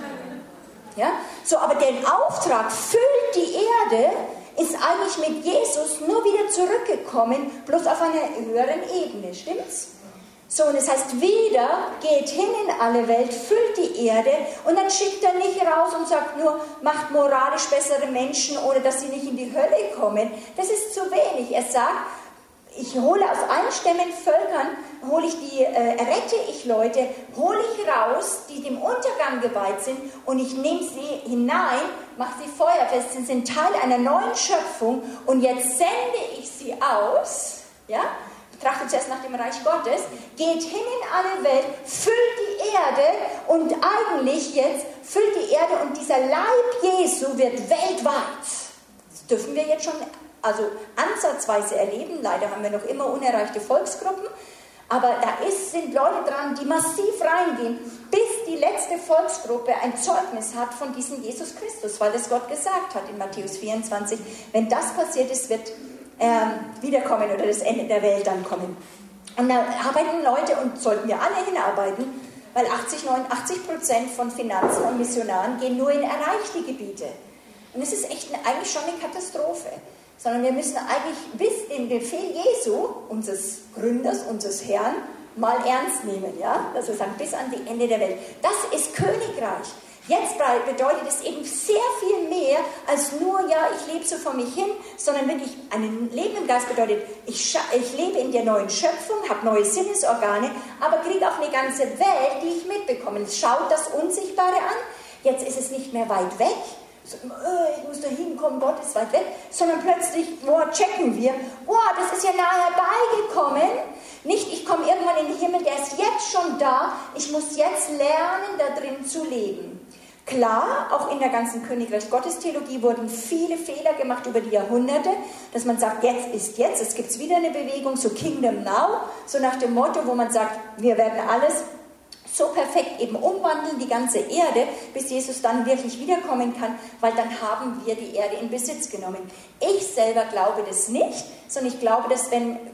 Ja? So, aber der Auftrag, füllt die Erde, ist eigentlich mit Jesus nur wieder zurückgekommen, bloß auf einer höheren Ebene, stimmt's? So, und es heißt wieder, geht hin in alle Welt, füllt die Erde und dann schickt er nicht raus und sagt nur, macht moralisch bessere Menschen oder dass sie nicht in die Hölle kommen. Das ist zu wenig. Er sagt, ich hole aus allen Stämmen, Völkern, errette ich Leute, hole ich raus, die dem Untergang geweiht sind und ich nehme sie hinein, mache sie feuerfest, sie sind Teil einer neuen Schöpfung und jetzt sende ich sie aus, ja, trachtet zuerst nach dem Reich Gottes, geht hin in alle Welt, füllt die Erde und eigentlich jetzt füllt die Erde und dieser Leib Jesu wird weltweit. Das dürfen wir jetzt schon also ansatzweise erleben. Leider haben wir noch immer unerreichte Volksgruppen, aber da sind Leute dran, die massiv reingehen, bis die letzte Volksgruppe ein Zeugnis hat von diesem Jesus Christus, weil das Gott gesagt hat in Matthäus 24. Wenn das passiert ist, wird wiederkommen oder das Ende der Welt dann kommen. Und da arbeiten Leute und sollten wir alle hinarbeiten, weil 80% von Finanzen und Missionaren gehen nur in erreichte Gebiete. Und es ist echt eigentlich schon eine Katastrophe. Sondern wir müssen eigentlich bis den Befehl Jesu, unseres Gründers, unseres Herrn, mal ernst nehmen, ja? Dass wir sagen, bis an die Ende der Welt. Das ist Königreich. Jetzt bedeutet es eben sehr viel mehr als nur, ja, ich lebe so vor mich hin, sondern wirklich ein Leben im Geist bedeutet, ich lebe in der neuen Schöpfung, habe neue Sinnesorgane, aber kriege auch eine ganze Welt, die ich mitbekomme. Schaut das Unsichtbare an. Jetzt ist es nicht mehr weit weg. So, ich muss da hinkommen, Gott ist weit weg, sondern plötzlich, checken wir, das ist ja nahe herbeigekommen. Nicht, ich komme irgendwann in den Himmel, der ist jetzt schon da, ich muss jetzt lernen, da drin zu leben. Klar, auch in der ganzen Königreich Gottes Theologie wurden viele Fehler gemacht über die Jahrhunderte, dass man sagt, jetzt ist jetzt, es gibt wieder eine Bewegung, so Kingdom Now, so nach dem Motto, wo man sagt, wir werden alles so perfekt eben umwandeln, die ganze Erde, bis Jesus dann wirklich wiederkommen kann, weil dann haben wir die Erde in Besitz genommen. Ich selber glaube das nicht, sondern ich glaube, dass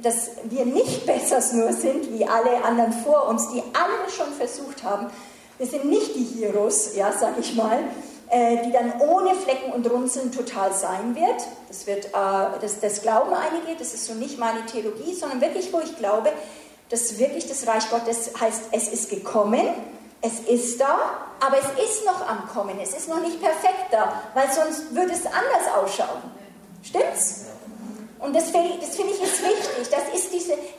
wir nicht besser nur sind, wie alle anderen vor uns, die alle schon versucht haben. Wir sind nicht die Heroes, ja, sag ich mal, die dann ohne Flecken und Runzeln total sein wird. Das glauben einige, das ist so nicht meine Theologie, sondern wirklich, wo ich glaube, dass wirklich das Reich Gottes heißt, es ist gekommen, es ist da, aber es ist noch am Kommen, es ist noch nicht perfekt da, weil sonst würde es anders ausschauen. Stimmt's? Und das finde ich ist wichtig. Das ist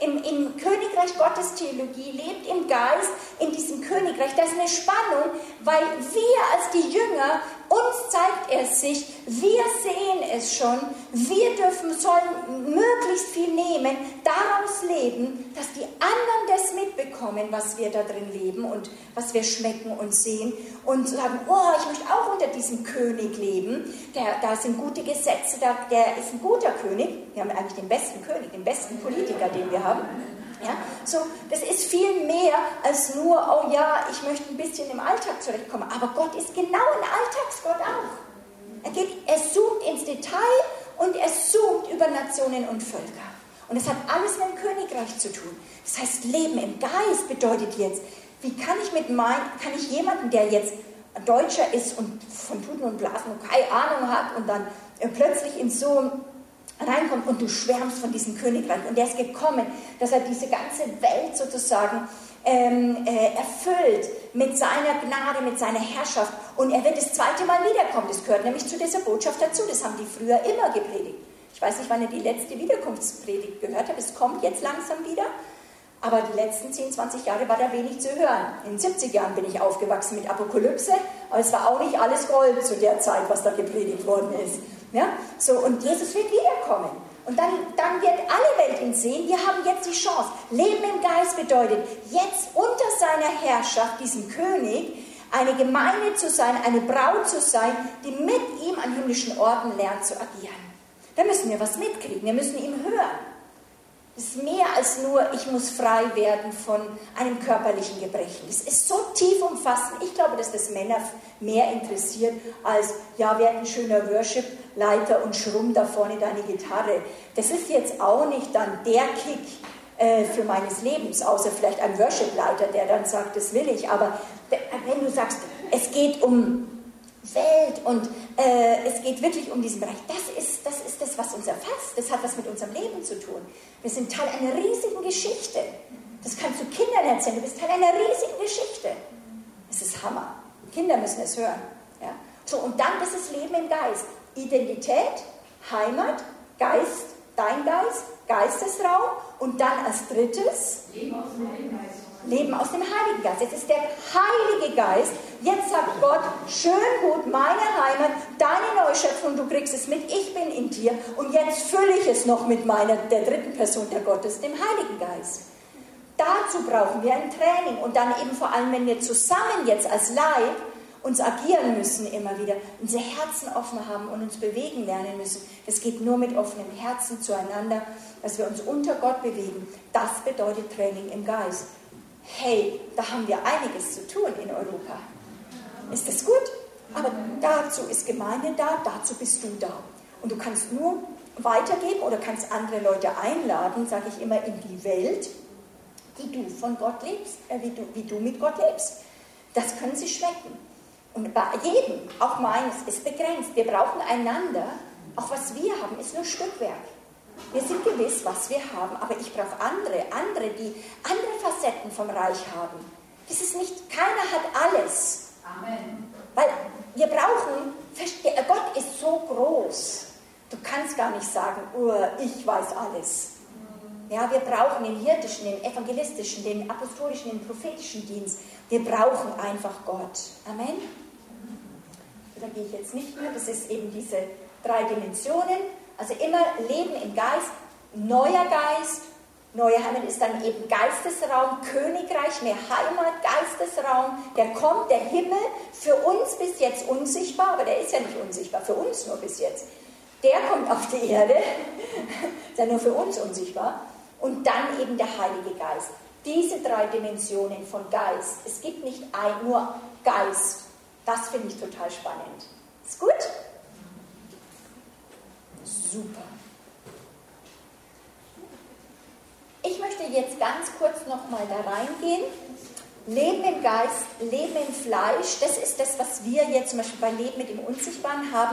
im Königreich Gottes Theologie, lebt im Geist, in diesem Königreich. Da ist eine Spannung, weil wir als die Jünger, uns zeigt er sich, wir sehen es schon, wir sollen möglichst viel nehmen, daraus leben, dass die anderen das mitbekommen, was wir da drin leben und was wir schmecken und sehen und sagen, ich möchte auch unter diesem König leben, da sind gute Gesetze, der ist ein guter König, wir haben eigentlich den besten König, den besten Politiker, den wir haben. Ja, so, das ist viel mehr als nur, ich möchte ein bisschen im Alltag zurechtkommen. Aber Gott ist genau ein Alltagsgott auch. Er zoomt ins Detail und er zoomt über Nationen und Völker. Und das hat alles mit dem Königreich zu tun. Das heißt, Leben im Geist bedeutet jetzt, wie kann ich jemanden, der jetzt Deutscher ist und von Tuten und Blasen keine Ahnung hat und dann plötzlich in so reinkommt und du schwärmst von diesem Königreich und der ist gekommen, dass er diese ganze Welt sozusagen erfüllt mit seiner Gnade, mit seiner Herrschaft und er wird das zweite Mal wiederkommen. Das gehört nämlich zu dieser Botschaft dazu, das haben die früher immer gepredigt. Ich weiß nicht, wann ihr die letzte Wiederkunftspredigt gehört habt, es kommt jetzt langsam wieder, aber die letzten 10, 20 Jahre war da wenig zu hören. In den 70 Jahren bin ich aufgewachsen mit Apokalypse, aber es war auch nicht alles Gold zu der Zeit, was da gepredigt worden ist. Ja? So, und Jesus wird wiederkommen. Und dann wird alle Welt ihn sehen. Wir haben jetzt die Chance. Leben im Geist bedeutet, jetzt unter seiner Herrschaft, diesem König, eine Gemeinde zu sein, eine Braut zu sein, die mit ihm an himmlischen Orten lernt zu agieren. Da müssen wir was mitkriegen, wir müssen ihm hören. Es ist mehr als nur, ich muss frei werden von einem körperlichen Gebrechen. Es ist so tief umfassend. Ich glaube, dass das Männer mehr interessiert als, ja, werd ein schöner Worship-Leiter und schrumm da vorne deine Gitarre. Das ist jetzt auch nicht dann der Kick für meines Lebens, außer vielleicht ein Worship-Leiter, der dann sagt, das will ich. Aber wenn du sagst, es geht um Welt und es geht wirklich um diesen Bereich, das ist das, was uns erfasst. Das hat was mit unserem Leben zu tun. Wir sind Teil einer riesigen Geschichte. Das kannst du Kindern erzählen. Du bist Teil einer riesigen Geschichte. Es ist Hammer. Kinder müssen es hören. Ja? So, und dann, das ist Leben im Geist. Identität, Heimat, Geist, dein Geist, Geistesraum und dann als drittes Leben aus dem Heiligen Geist. Leben aus dem Heiligen Geist. Jetzt ist der Heilige Geist. Jetzt sagt Gott, schön gut, meine Heimat, deine Neuschöpfung, du kriegst es mit, ich bin in dir und jetzt fülle ich es noch mit der dritten Person der Gottes, dem Heiligen Geist. Dazu brauchen wir ein Training und dann eben vor allem, wenn wir zusammen jetzt als Leib uns agieren müssen immer wieder, unsere Herzen offen haben und uns bewegen lernen müssen. Das geht nur mit offenem Herzen zueinander, dass wir uns unter Gott bewegen. Das bedeutet Training im Geist. Hey, da haben wir einiges zu tun in Europa. Ist das gut? Aber dazu ist Gemeinde da, dazu bist du da. Und du kannst nur weitergeben oder kannst andere Leute einladen, sage ich immer, in die Welt, die du von Gott lebst, wie du mit Gott lebst. Das können sie schmecken. Und bei jedem, auch meines, ist begrenzt. Wir brauchen einander. Auch was wir haben, ist nur Stückwerk. Wir sind gewiss, was wir haben, aber ich brauche andere, die andere Facetten vom Reich haben. Das ist nicht, keiner hat alles. Amen. Weil wir brauchen, Gott ist so groß, du kannst gar nicht sagen, oh, ich weiß alles. Ja, wir brauchen den hirtischen, den evangelistischen, den apostolischen, den prophetischen Dienst. Wir brauchen einfach Gott. Amen. Da gehe ich jetzt nicht mehr, das ist eben diese 3 Dimensionen. Also immer Leben im Geist, neuer Heimat ist dann eben Geistesraum, Königreich, mehr Heimat, Geistesraum, der kommt, der Himmel, für uns bis jetzt unsichtbar, aber der ist ja nicht unsichtbar, für uns nur bis jetzt. Der kommt auf die Erde, ist ja nur für uns unsichtbar, und dann eben der Heilige Geist. Diese 3 Dimensionen von Geist, es gibt nicht nur Geist, das finde ich total spannend. Ist gut? Super. Ich möchte jetzt ganz kurz nochmal da reingehen. Leben im Geist, Leben im Fleisch, das ist das, was wir jetzt zum Beispiel bei Leben mit dem Unsichtbaren haben.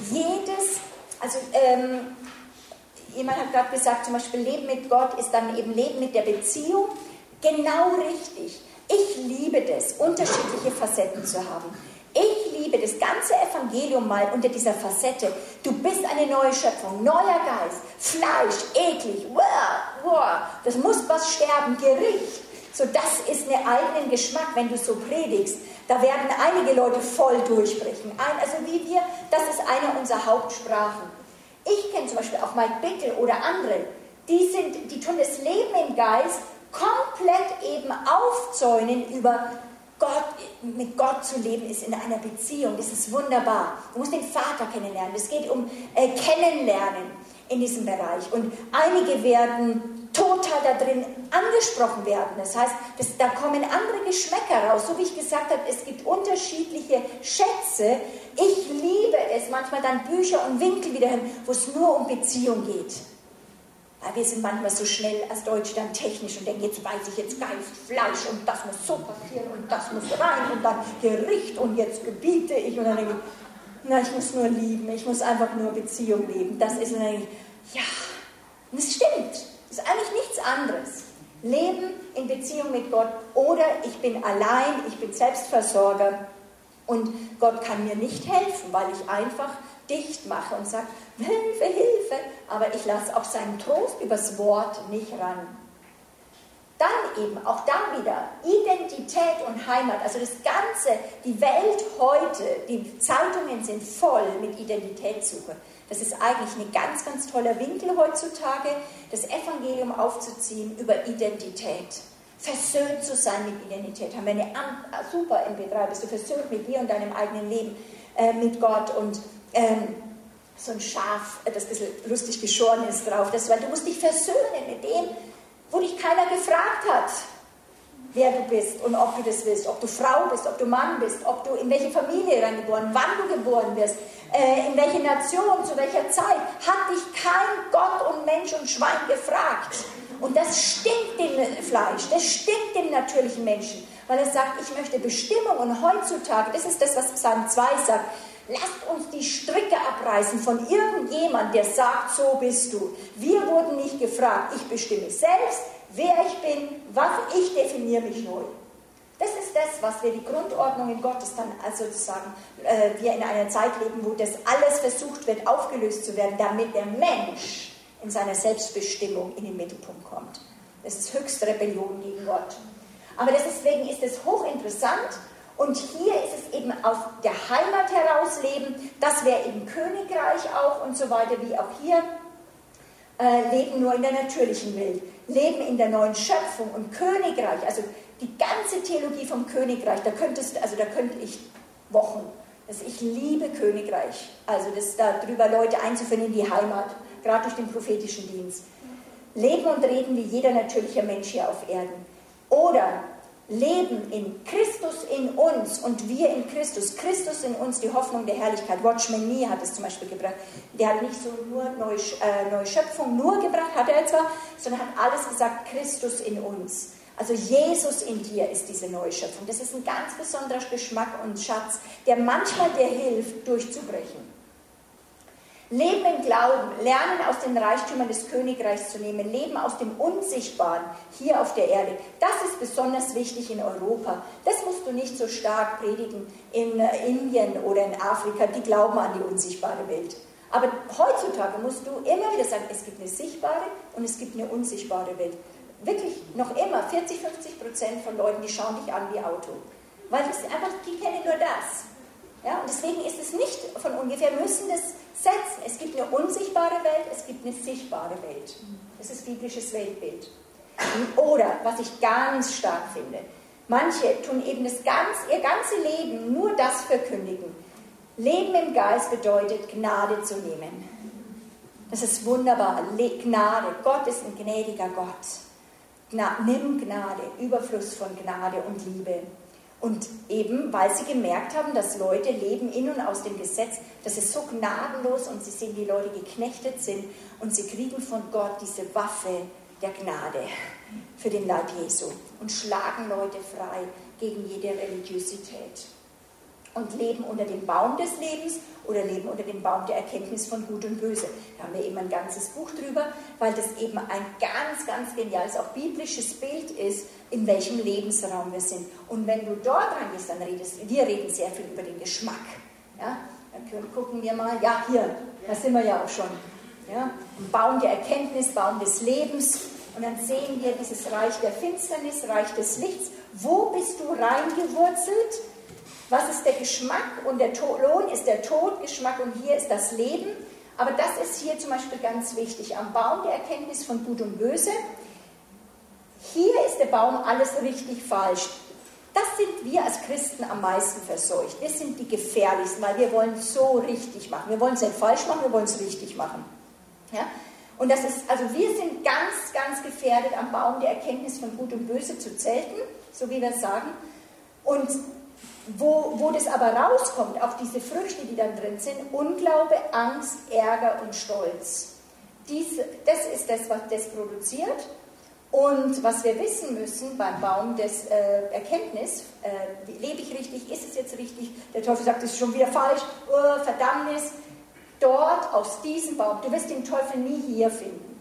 Jemand hat gerade gesagt, zum Beispiel Leben mit Gott ist dann eben Leben mit der Beziehung. Genau richtig. Ich liebe das, unterschiedliche Facetten zu haben. Ich liebe das ganze Evangelium mal unter dieser Facette. Du bist eine neue Schöpfung, neuer Geist, Fleisch, eklig, das muss was sterben, Gericht. So, das ist einen eigenen Geschmack, wenn du so predigst. Da werden einige Leute voll durchbrechen. Also wie wir, das ist eine unserer Hauptsprachen. Ich kenne zum Beispiel auch Mike Bickle oder andere, die tun das Leben im Geist komplett eben aufzäunen über Gott, mit Gott zu leben ist in einer Beziehung, das ist wunderbar. Du musst den Vater kennenlernen, es geht um Kennenlernen in diesem Bereich. Und einige werden total da drin angesprochen werden. Das heißt, da kommen andere Geschmäcker raus. So wie ich gesagt habe, es gibt unterschiedliche Schätze. Ich liebe es, manchmal dann Bücher und Winkel wieder hin, wo es nur um Beziehung geht. Wir sind manchmal so schnell als Deutsche dann technisch und denken, jetzt weiß ich jetzt Geist, Fleisch und das muss so passieren und das muss rein und dann Gericht und jetzt gebiete ich. Und dann denke ich, ich muss nur lieben, ich muss einfach nur Beziehung leben. Das ist, und dann denke ich, ja, und es stimmt. Das ist eigentlich nichts anderes. Leben in Beziehung mit Gott oder ich bin allein, ich bin Selbstversorger und Gott kann mir nicht helfen, weil ich einfach dicht mache und sage, Hilfe, Hilfe, aber ich lasse auch seinen Trost übers Wort nicht ran. Dann eben, auch da wieder, Identität und Heimat, also das Ganze, die Welt heute, die Zeitungen sind voll mit Identitätssuche. Das ist eigentlich ein ganz, ganz toller Winkel heutzutage, das Evangelium aufzuziehen über Identität. Versöhnt zu sein mit Identität. Haben wir eine super MP3, bist du versöhnt mit dir und deinem eigenen Leben, mit Gott und so ein Schaf, das ein bisschen lustig geschoren ist drauf. Weil du musst dich versöhnen mit dem, wo dich keiner gefragt hat, wer du bist und ob du das willst, ob du Frau bist, ob du Mann bist, ob du in welche Familie reingeboren, wann du geboren wirst, in welche Nation, zu welcher Zeit, hat dich kein Gott und Mensch und Schwein gefragt. Und das stinkt dem Fleisch, das stinkt dem natürlichen Menschen, weil er sagt, ich möchte Bestimmung und heutzutage, das ist das, was Psalm 2 sagt, lasst uns die Stricke abreißen von irgendjemand, der sagt, so bist du. Wir wurden nicht gefragt, ich bestimme selbst, wer ich bin, was ich definiere mich neu. Das ist das, was wir die Grundordnungen Gottes dann also sozusagen, wir in einer Zeit leben, wo das alles versucht wird, aufgelöst zu werden, damit der Mensch in seiner Selbstbestimmung in den Mittelpunkt kommt. Das ist höchste Rebellion gegen Gott. Aber deswegen ist es hochinteressant und hier ist es eben aus der Heimat heraus leben, das wäre eben Königreich auch und so weiter, wie auch hier, leben nur in der natürlichen Welt, leben in der neuen Schöpfung und Königreich, also die ganze Theologie vom Königreich, da könnte ich Wochen, ich liebe Königreich, also darüber Leute einzuführen in die Heimat, gerade durch den prophetischen Dienst. Leben und reden wie jeder natürliche Mensch hier auf Erden. Oder leben in Christus in uns und wir in Christus. Christus in uns, die Hoffnung der Herrlichkeit. Watchman Nee hat es zum Beispiel gebracht. Der hat nicht so nur neue Schöpfung nur gebracht, hat er zwar, sondern hat alles gesagt, Christus in uns. Also Jesus in dir ist diese neue Schöpfung. Das ist ein ganz besonderer Geschmack und Schatz, der manchmal dir hilft, durchzubrechen. Leben im Glauben, lernen aus den Reichtümern des Königreichs zu nehmen, leben aus dem Unsichtbaren hier auf der Erde. Das ist besonders wichtig in Europa. Das musst du nicht so stark predigen in Indien oder in Afrika, die glauben an die unsichtbare Welt. Aber heutzutage musst du immer wieder sagen, es gibt eine sichtbare und es gibt eine unsichtbare Welt. Wirklich noch immer 40-50% von Leuten, die schauen dich an wie Auto. Weil das einfach, die kennen nur das. Ja, und deswegen ist es nicht von ungefähr, wir müssen das setzen. Es gibt eine unsichtbare Welt, es gibt eine sichtbare Welt. Das ist biblisches Weltbild. Oder, was ich ganz stark finde, manche tun eben ihr ganzes Leben nur das verkündigen. Leben im Geist bedeutet, Gnade zu nehmen. Das ist wunderbar. Gnade. Gott ist ein gnädiger Gott. Nimm Gnade, Überfluss von Gnade und Liebe. Und eben, weil sie gemerkt haben, dass Leute leben in und aus dem Gesetz, das ist so gnadenlos und sie sehen, wie Leute geknechtet sind und sie kriegen von Gott diese Waffe der Gnade für den Leib Jesu und schlagen Leute frei gegen jede Religiosität. Und leben unter dem Baum des Lebens oder leben unter dem Baum der Erkenntnis von Gut und Böse. Da haben wir eben ein ganzes Buch drüber, weil das eben ein ganz, ganz geniales, auch biblisches Bild ist, in welchem Lebensraum wir sind. Und wenn du dort reingehst, dann wir reden sehr viel über den Geschmack. Ja? Dann gucken wir mal, ja hier, da sind wir ja auch schon. Ja? Ein Baum der Erkenntnis, Baum des Lebens. Und dann sehen wir dieses Reich der Finsternis, Reich des Lichts. Wo bist du reingewurzelt? Was ist der Geschmack? Und der Lohn ist der Tod, Geschmack und hier ist das Leben. Aber das ist hier zum Beispiel ganz wichtig. Am Baum der Erkenntnis von Gut und Böse. Hier ist der Baum alles richtig falsch. Das sind wir als Christen am meisten verseucht. Wir sind die gefährlichsten, weil wir wollen es so richtig machen. Wir wollen es nicht falsch machen, wir wollen es richtig machen. Ja? Und das ist, also wir sind ganz, ganz gefährdet, am Baum der Erkenntnis von Gut und Böse zu zelten, so wie wir es sagen. Und wo das aber rauskommt, auch diese Früchte, die dann drin sind, Unglaube, Angst, Ärger und Stolz. Das ist das, was das produziert. Und was wir wissen müssen beim Baum des Erkenntnis, lebe ich richtig, ist es jetzt richtig, der Teufel sagt, es ist schon wieder falsch, Verdammnis, dort aus diesem Baum, du wirst den Teufel nie hier finden.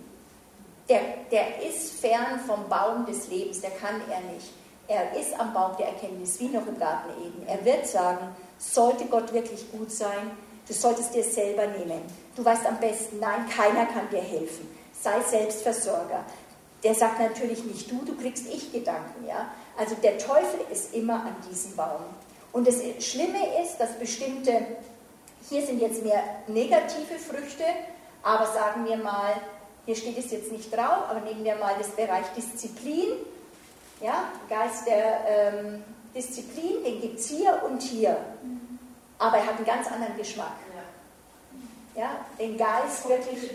Der ist fern vom Baum des Lebens, der kann er nicht. Er ist am Baum der Erkenntnis, wie noch im Garten Eden. Er wird sagen, sollte Gott wirklich gut sein, du solltest dir selber nehmen. Du weißt am besten, nein, keiner kann dir helfen. Sei Selbstversorger. Der sagt natürlich nicht du kriegst Ich-Gedanken. Ja? Also der Teufel ist immer an diesem Baum. Und das Schlimme ist, dass bestimmte, hier sind jetzt mehr negative Früchte, aber sagen wir mal, hier steht es jetzt nicht drauf, aber nehmen wir mal das Bereich Disziplin. Ja? Geist der Disziplin, den gibt es hier und hier. Aber er hat einen ganz anderen Geschmack. Ja? Den Geist wirklich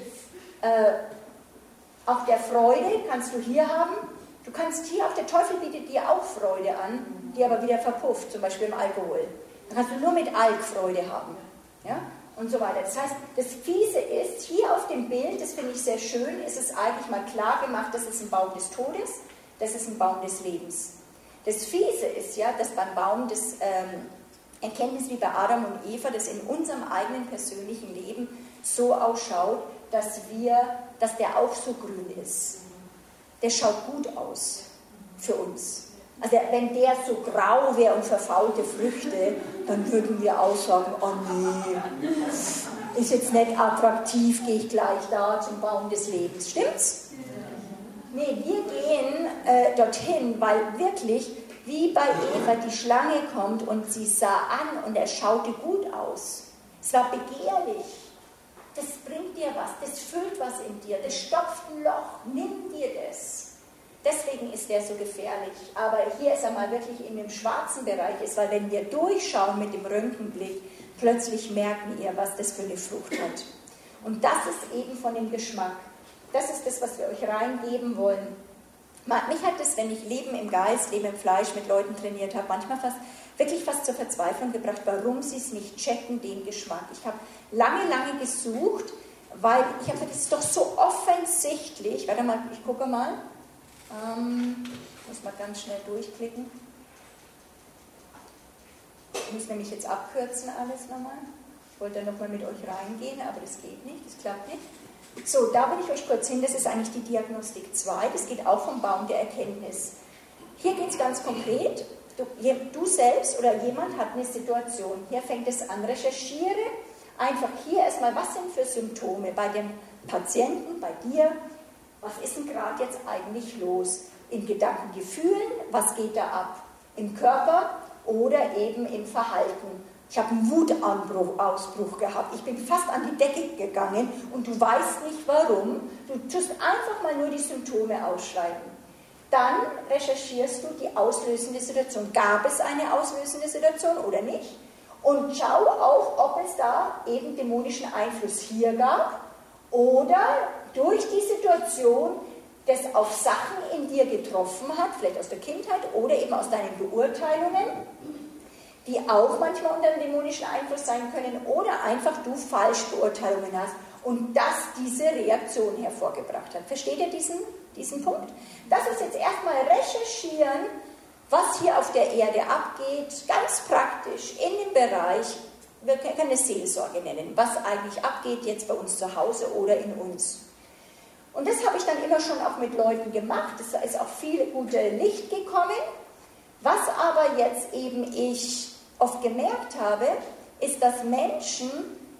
auch der Freude kannst du hier haben. Du kannst hier, auch der Teufel bietet dir auch Freude an, die aber wieder verpufft, zum Beispiel im Alkohol. Dann kannst du nur mit Alk Freude haben. Ja? Und so weiter. Das heißt, das Fiese ist, hier auf dem Bild, das finde ich sehr schön, ist es eigentlich mal klar gemacht, das ist ein Baum des Todes, das ist ein Baum des Lebens. Das Fiese ist ja, dass beim Baum des Erkenntnis wie bei Adam und Eva, das in unserem eigenen persönlichen Leben so ausschaut, dass der auch so grün ist. Der schaut gut aus für uns. Also wenn der so grau wäre und verfaulte Früchte, dann würden wir auch sagen, oh nee, ist jetzt nicht attraktiv, gehe ich gleich da zum Baum des Lebens. Stimmt's? Nee, wir gehen dorthin, weil wirklich, wie bei Eva, die Schlange kommt und sie sah an und er schaute gut aus. Es war begehrlich. Das bringt dir was, das füllt was in dir, das stopft ein Loch, nimm dir das. Deswegen ist der so gefährlich. Aber hier ist er mal wirklich in dem schwarzen Bereich ist, weil wenn wir durchschauen mit dem Röntgenblick, plötzlich merken wir, was das für eine Frucht hat. Und das ist eben von dem Geschmack. Das ist das, was wir euch reingeben wollen. Mich hat das, wenn ich Leben im Geist, Leben im Fleisch mit Leuten trainiert habe, manchmal wirklich fast zur Verzweiflung gebracht, warum sie es nicht checken, den Geschmack. Ich habe lange gesucht, weil ich habe gesagt, das ist doch so offensichtlich. Warte mal, ich gucke mal. Ich muss mal ganz schnell durchklicken. Ich muss nämlich jetzt abkürzen alles nochmal. Ich wollte nochmal mit euch reingehen, aber das geht nicht, das klappt nicht. So, da will ich euch kurz hin, das ist eigentlich die Diagnostik 2, das geht auch vom Baum der Erkenntnis. Hier geht es ganz konkret, du selbst oder jemand hat eine Situation, hier fängt es an, recherchiere einfach hier erstmal, was sind für Symptome bei dem Patienten, bei dir, was ist denn gerade jetzt eigentlich los? In Gedanken, Gefühlen, was geht da ab? Im Körper oder eben im Verhalten. Ich habe einen Wutausbruch gehabt. Ich bin fast an die Decke gegangen und du weißt nicht warum. Du tust einfach mal nur die Symptome ausschreiben. Dann recherchierst du die auslösende Situation. Gab es eine auslösende Situation oder nicht? Und schau auch, ob es da eben dämonischen Einfluss hier gab oder durch die Situation das auf Sachen in dir getroffen hat, vielleicht aus der Kindheit oder eben aus deinen Beurteilungen, die auch manchmal unter einem dämonischen Einfluss sein können oder einfach du falsch Beurteilungen hast und das diese Reaktion hervorgebracht hat. Versteht ihr diesen Punkt? Das ist jetzt erstmal recherchieren, was hier auf der Erde abgeht, ganz praktisch in dem Bereich, wir können es Seelsorge nennen, was eigentlich abgeht jetzt bei uns zu Hause oder in uns. Und das habe ich dann immer schon auch mit Leuten gemacht, es ist auch viel gute Licht gekommen. Was aber jetzt eben ich oft gemerkt habe, ist, dass Menschen,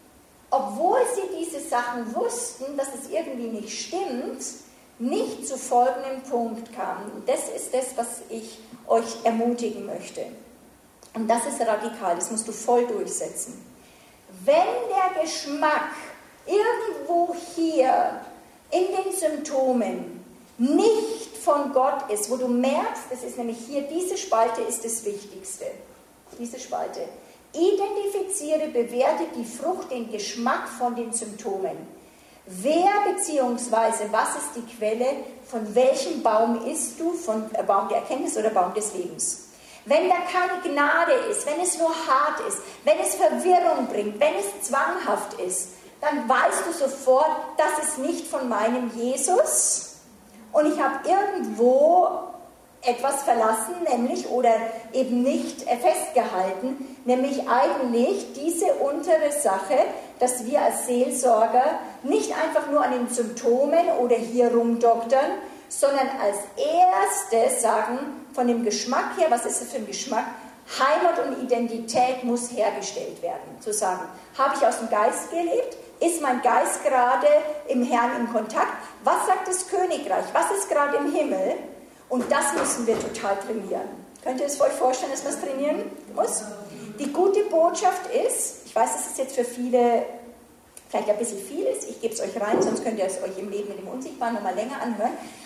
obwohl sie diese Sachen wussten, dass es irgendwie nicht stimmt, nicht zu folgendem Punkt kamen. Und das ist das, was ich euch ermutigen möchte. Und das ist radikal, das musst du voll durchsetzen. Wenn der Geschmack irgendwo hier in den Symptomen nicht von Gott ist, wo du merkst, das ist nämlich hier, diese Spalte ist das Wichtigste. Diese Spalte. Identifiziere, bewerte die Frucht, den Geschmack von den Symptomen. Wer bzw. was ist die Quelle, von welchem Baum isst du, von Baum der Erkenntnis oder Baum des Lebens? Wenn da keine Gnade ist, wenn es nur hart ist, wenn es Verwirrung bringt, wenn es zwanghaft ist, dann weißt du sofort, das ist nicht von meinem Jesus und ich habe irgendwo etwas verlassen, nämlich oder eben nicht festgehalten, nämlich eigentlich diese untere Sache, dass wir als Seelsorger nicht einfach nur an den Symptomen oder hier rumdoktern, sondern als erstes sagen, von dem Geschmack her, was ist es für ein Geschmack? Heimat und Identität muss hergestellt werden. Zu sagen, habe ich aus dem Geist gelebt? Ist mein Geist gerade im Herrn im Kontakt? Was sagt das Königreich? Was ist gerade im Himmel? Und das müssen wir total trainieren. Könnt ihr es euch vorstellen, dass man es trainieren muss? Die gute Botschaft ist, ich weiß, dass es jetzt für viele vielleicht ein bisschen viel ist, ich gebe es euch rein, sonst könnt ihr es euch im Leben mit dem Unsichtbaren nochmal länger anhören,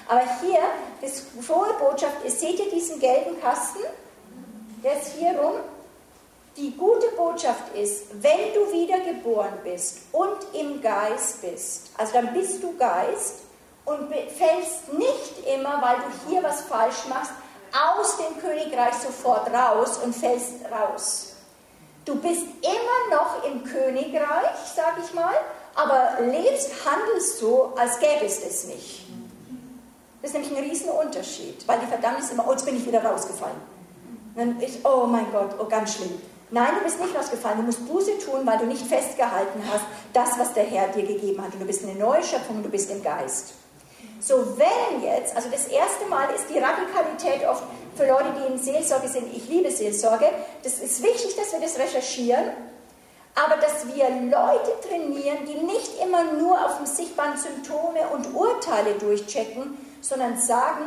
Aber hier, die frohe Botschaft ist, seht ihr diesen gelben Kasten? Der ist hier rum. Die gute Botschaft ist, wenn du wiedergeboren bist und im Geist bist, also dann bist du Geist und fällst nicht immer, weil du hier was falsch machst, aus dem Königreich sofort raus und fällst raus. Du bist immer noch im Königreich, sag ich mal, aber lebst, handelst so, als gäbe es das nicht. Das ist nämlich ein Riesenunterschied, weil die Verdammnis immer, oh, jetzt bin ich wieder rausgefallen. Und dann ist, oh mein Gott, oh, ganz schlimm. Nein, du bist nicht rausgefallen, du musst Buße tun, weil du nicht festgehalten hast, das, was der Herr dir gegeben hat. Und du bist eine neue Schöpfung, du bist im Geist. So, wenn jetzt, also das erste Mal ist die Radikalität oft für Leute, die in Seelsorge sind, ich liebe Seelsorge, das ist wichtig, dass wir das recherchieren, aber dass wir Leute trainieren, die nicht immer nur auf dem sichtbaren Symptome und Urteile durchchecken, sondern sagen,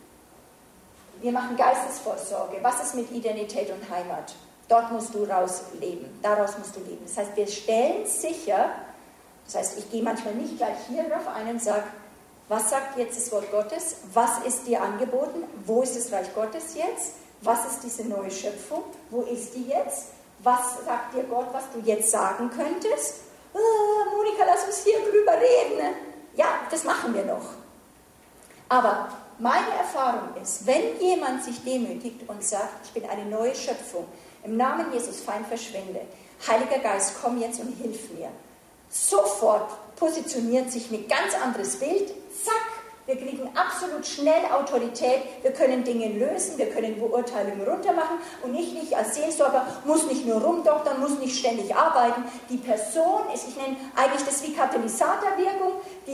wir machen Geistesvorsorge, was ist mit Identität und Heimat? Dort musst du rausleben, daraus musst du leben. Das heißt, wir stellen sicher, das heißt, ich gehe manchmal nicht gleich hier drauf ein und sage, was sagt jetzt das Wort Gottes? Was ist dir angeboten? Wo ist das Reich Gottes jetzt? Was ist diese neue Schöpfung? Wo ist die jetzt? Was sagt dir Gott, was du jetzt sagen könntest? Oh, Monika, lass uns hier drüber reden. Ja, das machen wir noch. Aber meine Erfahrung ist, wenn jemand sich demütigt und sagt, ich bin eine neue Schöpfung, im Namen Jesus, Feind verschwinde, Heiliger Geist, komm jetzt und hilf mir. Sofort positioniert sich ein ganz anderes Bild, zack, wir kriegen absolut schnell Autorität, wir können Dinge lösen, wir können Beurteilungen runtermachen und ich als Seelsorger muss nicht nur rumdoktern, muss nicht ständig arbeiten. Die Person ist, ich nenne eigentlich das wie Katalysatorwirkung,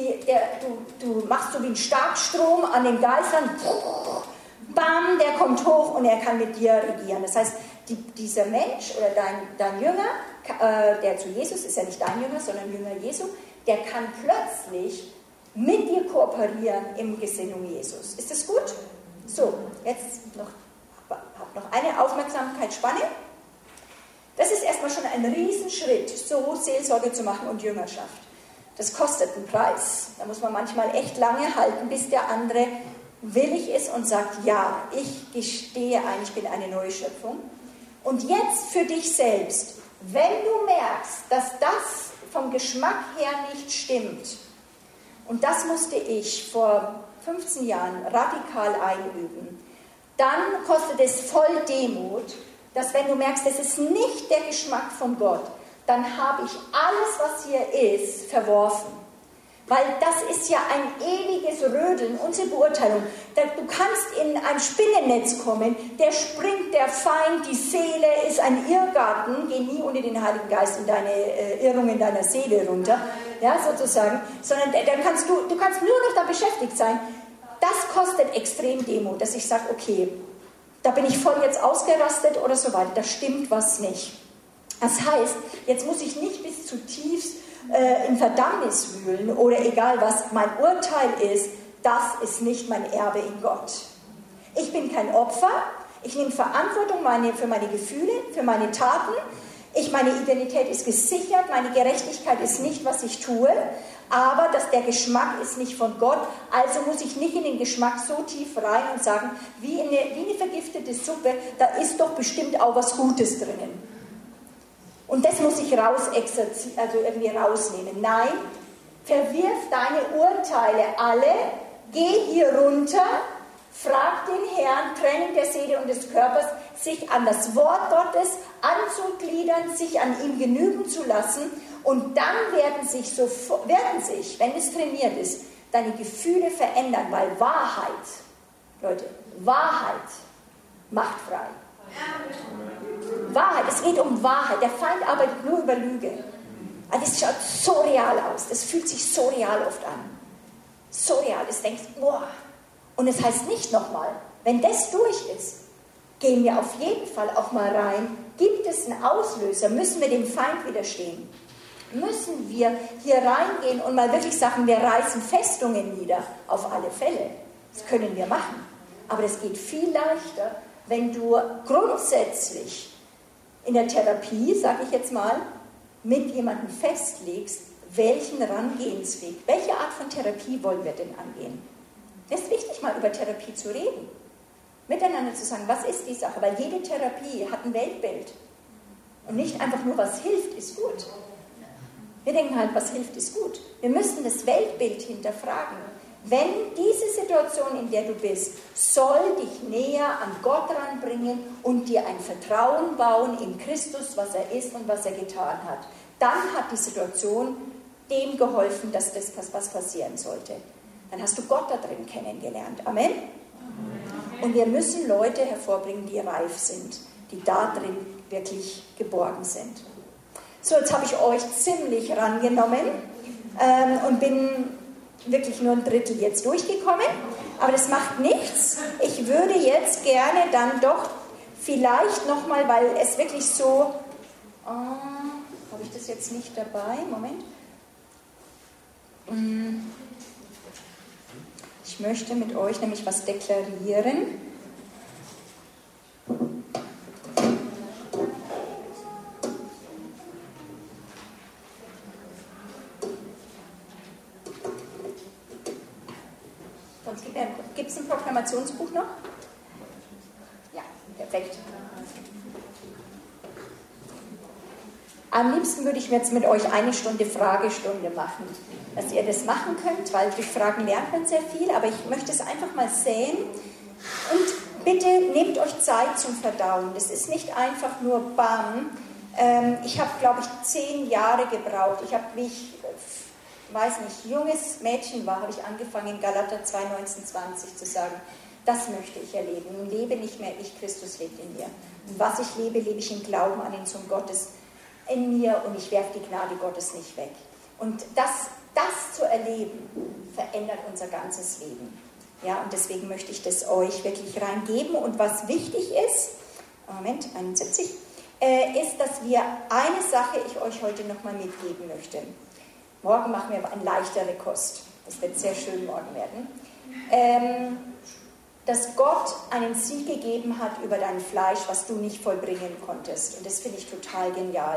du machst so wie einen Starkstrom an den Geistern, bam, der kommt hoch und er kann mit dir regieren. Das heißt, dieser Mensch oder dein Jünger, der zu Jesus ist ja nicht dein Jünger, sondern Jünger Jesu, der kann plötzlich mit dir kooperieren im Gesinnung Jesus. Ist das gut? So, jetzt noch eine Aufmerksamkeitsspanne. Das ist erstmal schon ein Riesenschritt, so Seelsorge zu machen und Jüngerschaft. Das kostet einen Preis. Da muss man manchmal echt lange halten, bis der andere willig ist und sagt, ja, ich gestehe ein, ich bin eine neue Schöpfung. Und jetzt für dich selbst, wenn du merkst, dass das vom Geschmack her nicht stimmt, und das musste ich vor 15 Jahren radikal einüben, dann kostet es voll Demut, dass wenn du merkst, das ist nicht der Geschmack von Gott, dann habe ich alles, was hier ist, verworfen. Weil das ist ja ein ewiges Rödeln, unsere Beurteilung. Du kannst in ein Spinnennetz kommen, der springt, der Feind, die Seele ist ein Irrgarten, geh nie ohne den Heiligen Geist in deine Irrungen deiner Seele runter, ja, sozusagen, sondern du kannst nur noch da beschäftigt sein. Das kostet extrem Demut, dass ich sage, okay, da bin ich voll jetzt ausgerastet oder so weiter, da stimmt was nicht. Das heißt, jetzt muss ich nicht bis zutiefst in Verdammnis wühlen oder egal was, mein Urteil ist, das ist nicht mein Erbe in Gott. Ich bin kein Opfer, ich nehme Verantwortung für meine Gefühle, für meine Taten, meine Identität ist gesichert, meine Gerechtigkeit ist nicht, was ich tue, aber der Geschmack ist nicht von Gott, also muss ich nicht in den Geschmack so tief rein und sagen, wie eine vergiftete Suppe, da ist doch bestimmt auch was Gutes drinnen. Und das muss ich irgendwie rausnehmen. Nein, verwirf deine Urteile alle, geh hier runter, frag den Herrn, Trennung der Seele und des Körpers, sich an das Wort Gottes anzugliedern, sich an ihm genügen zu lassen und dann werden sich, wenn es trainiert ist, deine Gefühle verändern, weil Wahrheit, Leute, Wahrheit macht frei. Wahrheit, es geht um Wahrheit. Der Feind arbeitet nur über Lüge. Also das schaut so real aus. Das fühlt sich so real oft an. So real. Du denkst, boah. Und es heißt nicht nochmal, wenn das durch ist, gehen wir auf jeden Fall auch mal rein. Gibt es einen Auslöser? Müssen wir dem Feind widerstehen? Müssen wir hier reingehen und mal wirklich sagen, wir reißen Festungen nieder? Auf alle Fälle. Das können wir machen. Aber das geht viel leichter, wenn du grundsätzlich in der Therapie, sage ich jetzt mal, mit jemandem festlegst, welchen Herangehensweg, welche Art von Therapie wollen wir denn angehen? Es ist wichtig, mal über Therapie zu reden. Miteinander zu sagen, was ist die Sache? Weil jede Therapie hat ein Weltbild. Und nicht einfach nur, was hilft, ist gut. Wir denken halt, was hilft, ist gut. Wir müssen das Weltbild hinterfragen. Wenn diese Situation, in der du bist, soll dich näher an Gott ranbringen und dir ein Vertrauen bauen in Christus, was er ist und was er getan hat, dann hat die Situation dem geholfen, dass das was passieren sollte. Dann hast du Gott da drin kennengelernt. Amen? Und wir müssen Leute hervorbringen, die reif sind, die da drin wirklich geborgen sind. So, jetzt habe ich euch ziemlich rangenommen und bin wirklich nur ein Drittel jetzt durchgekommen, aber das macht nichts. Ich würde jetzt gerne dann doch vielleicht nochmal, weil es wirklich so, habe ich das jetzt nicht dabei, Moment. Ich möchte mit euch nämlich was deklarieren. Gibt es ein Proklamationsbuch noch? Ja, perfekt. Am liebsten würde ich jetzt mit euch eine Stunde Fragestunde machen, dass ihr das machen könnt, weil durch Fragen lernt man sehr viel, aber ich möchte es einfach mal sehen. Und bitte nehmt euch Zeit zum Verdauen. Das ist nicht einfach nur bam. Ich habe, glaube ich, 10 Jahre gebraucht. Ich habe, wie ich weiß nicht, junges Mädchen war, habe ich angefangen, Galater 2, 19, 20 zu sagen, das möchte ich erleben. Nun lebe nicht mehr ich, Christus lebt in mir. Und was ich lebe, lebe ich im Glauben an den Sohn Gottes in mir und ich werfe die Gnade Gottes nicht weg. Und das zu erleben, verändert unser ganzes Leben. Ja, und deswegen möchte ich das euch wirklich reingeben. Und was wichtig ist, Moment, 71, ist, dass wir eine Sache ich euch heute nochmal mitgeben möchte. Morgen machen wir eine leichtere Kost. Das wird sehr schön morgen werden. Dass Gott einen Sieg gegeben hat über dein Fleisch, was du nicht vollbringen konntest. Und das finde ich total genial.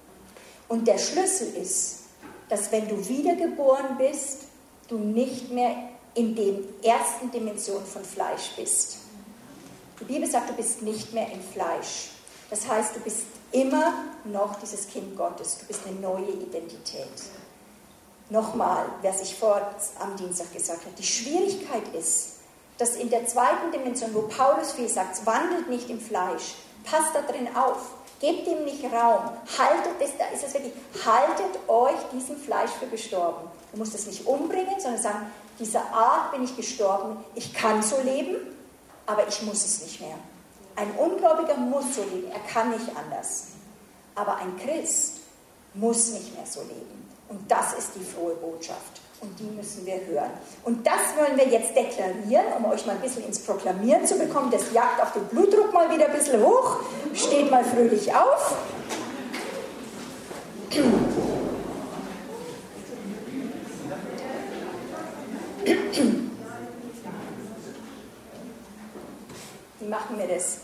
Und der Schlüssel ist, dass wenn du wiedergeboren bist, du nicht mehr in der ersten Dimension von Fleisch bist. Die Bibel sagt, du bist nicht mehr im Fleisch. Das heißt, du bist immer noch dieses Kind Gottes. Du bist eine neue Identität. Nochmal, wer sich am Dienstag gesagt hat, die Schwierigkeit ist, dass in der zweiten Dimension, wo Paulus viel sagt, wandelt nicht im Fleisch, passt da drin auf, gebt ihm nicht Raum, haltet es, da ist es wirklich, haltet euch diesem Fleisch für gestorben. Du musst es nicht umbringen, sondern sagen, dieser Art bin ich gestorben, ich kann so leben, aber ich muss es nicht mehr. Ein Ungläubiger muss so leben, er kann nicht anders. Aber ein Christ muss nicht mehr so leben. Und das ist die frohe Botschaft. Und die müssen wir hören. Und das wollen wir jetzt deklarieren, um euch mal ein bisschen ins Proklamieren zu bekommen. Das jagt auch den Blutdruck mal wieder ein bisschen hoch. Steht mal fröhlich auf. Wie machen wir das?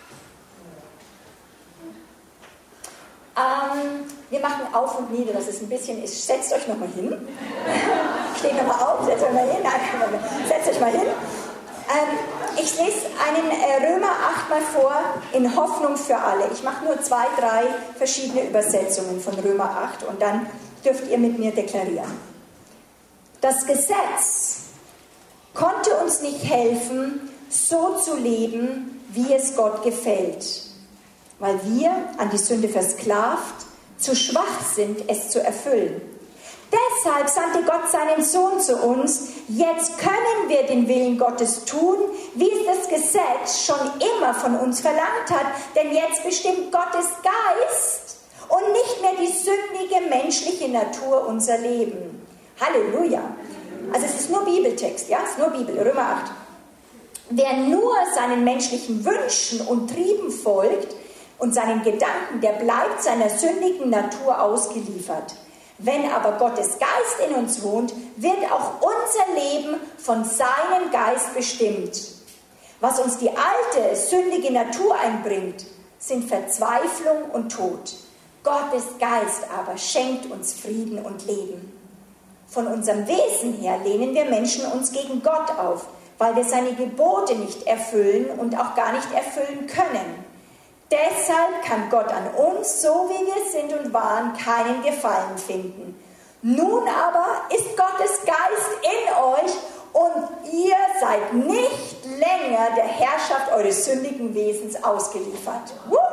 Wir machen auf und nieder, dass es ein bisschen ist. Setzt euch nochmal hin. Steht nochmal auf, setzt euch mal hin. Nein, setzt euch mal hin. Ich lese einen Römer 8 mal vor, in Hoffnung für alle. Ich mache nur 2, 3 verschiedene Übersetzungen von Römer 8 und dann dürft ihr mit mir deklarieren. Das Gesetz konnte uns nicht helfen, so zu leben, wie es Gott gefällt, weil wir, an die Sünde versklavt, zu schwach sind, es zu erfüllen. Deshalb sandte Gott seinen Sohn zu uns. Jetzt können wir den Willen Gottes tun, wie es das Gesetz schon immer von uns verlangt hat. Denn jetzt bestimmt Gottes Geist und nicht mehr die sündige menschliche Natur unser Leben. Halleluja. Also es ist nur Bibeltext, ja, es ist nur Bibel, Römer 8. Wer nur seinen menschlichen Wünschen und Trieben folgt und seinen Gedanken, der bleibt seiner sündigen Natur ausgeliefert. Wenn aber Gottes Geist in uns wohnt, wird auch unser Leben von seinem Geist bestimmt. Was uns die alte, sündige Natur einbringt, sind Verzweiflung und Tod. Gottes Geist aber schenkt uns Frieden und Leben. Von unserem Wesen her lehnen wir Menschen uns gegen Gott auf. weil wir seine Gebote nicht erfüllen und auch gar nicht erfüllen können. Deshalb kann Gott an uns, so wie wir sind und waren, keinen Gefallen finden. Nun aber ist Gottes Geist in euch und ihr seid nicht länger der Herrschaft eures sündigen Wesens ausgeliefert.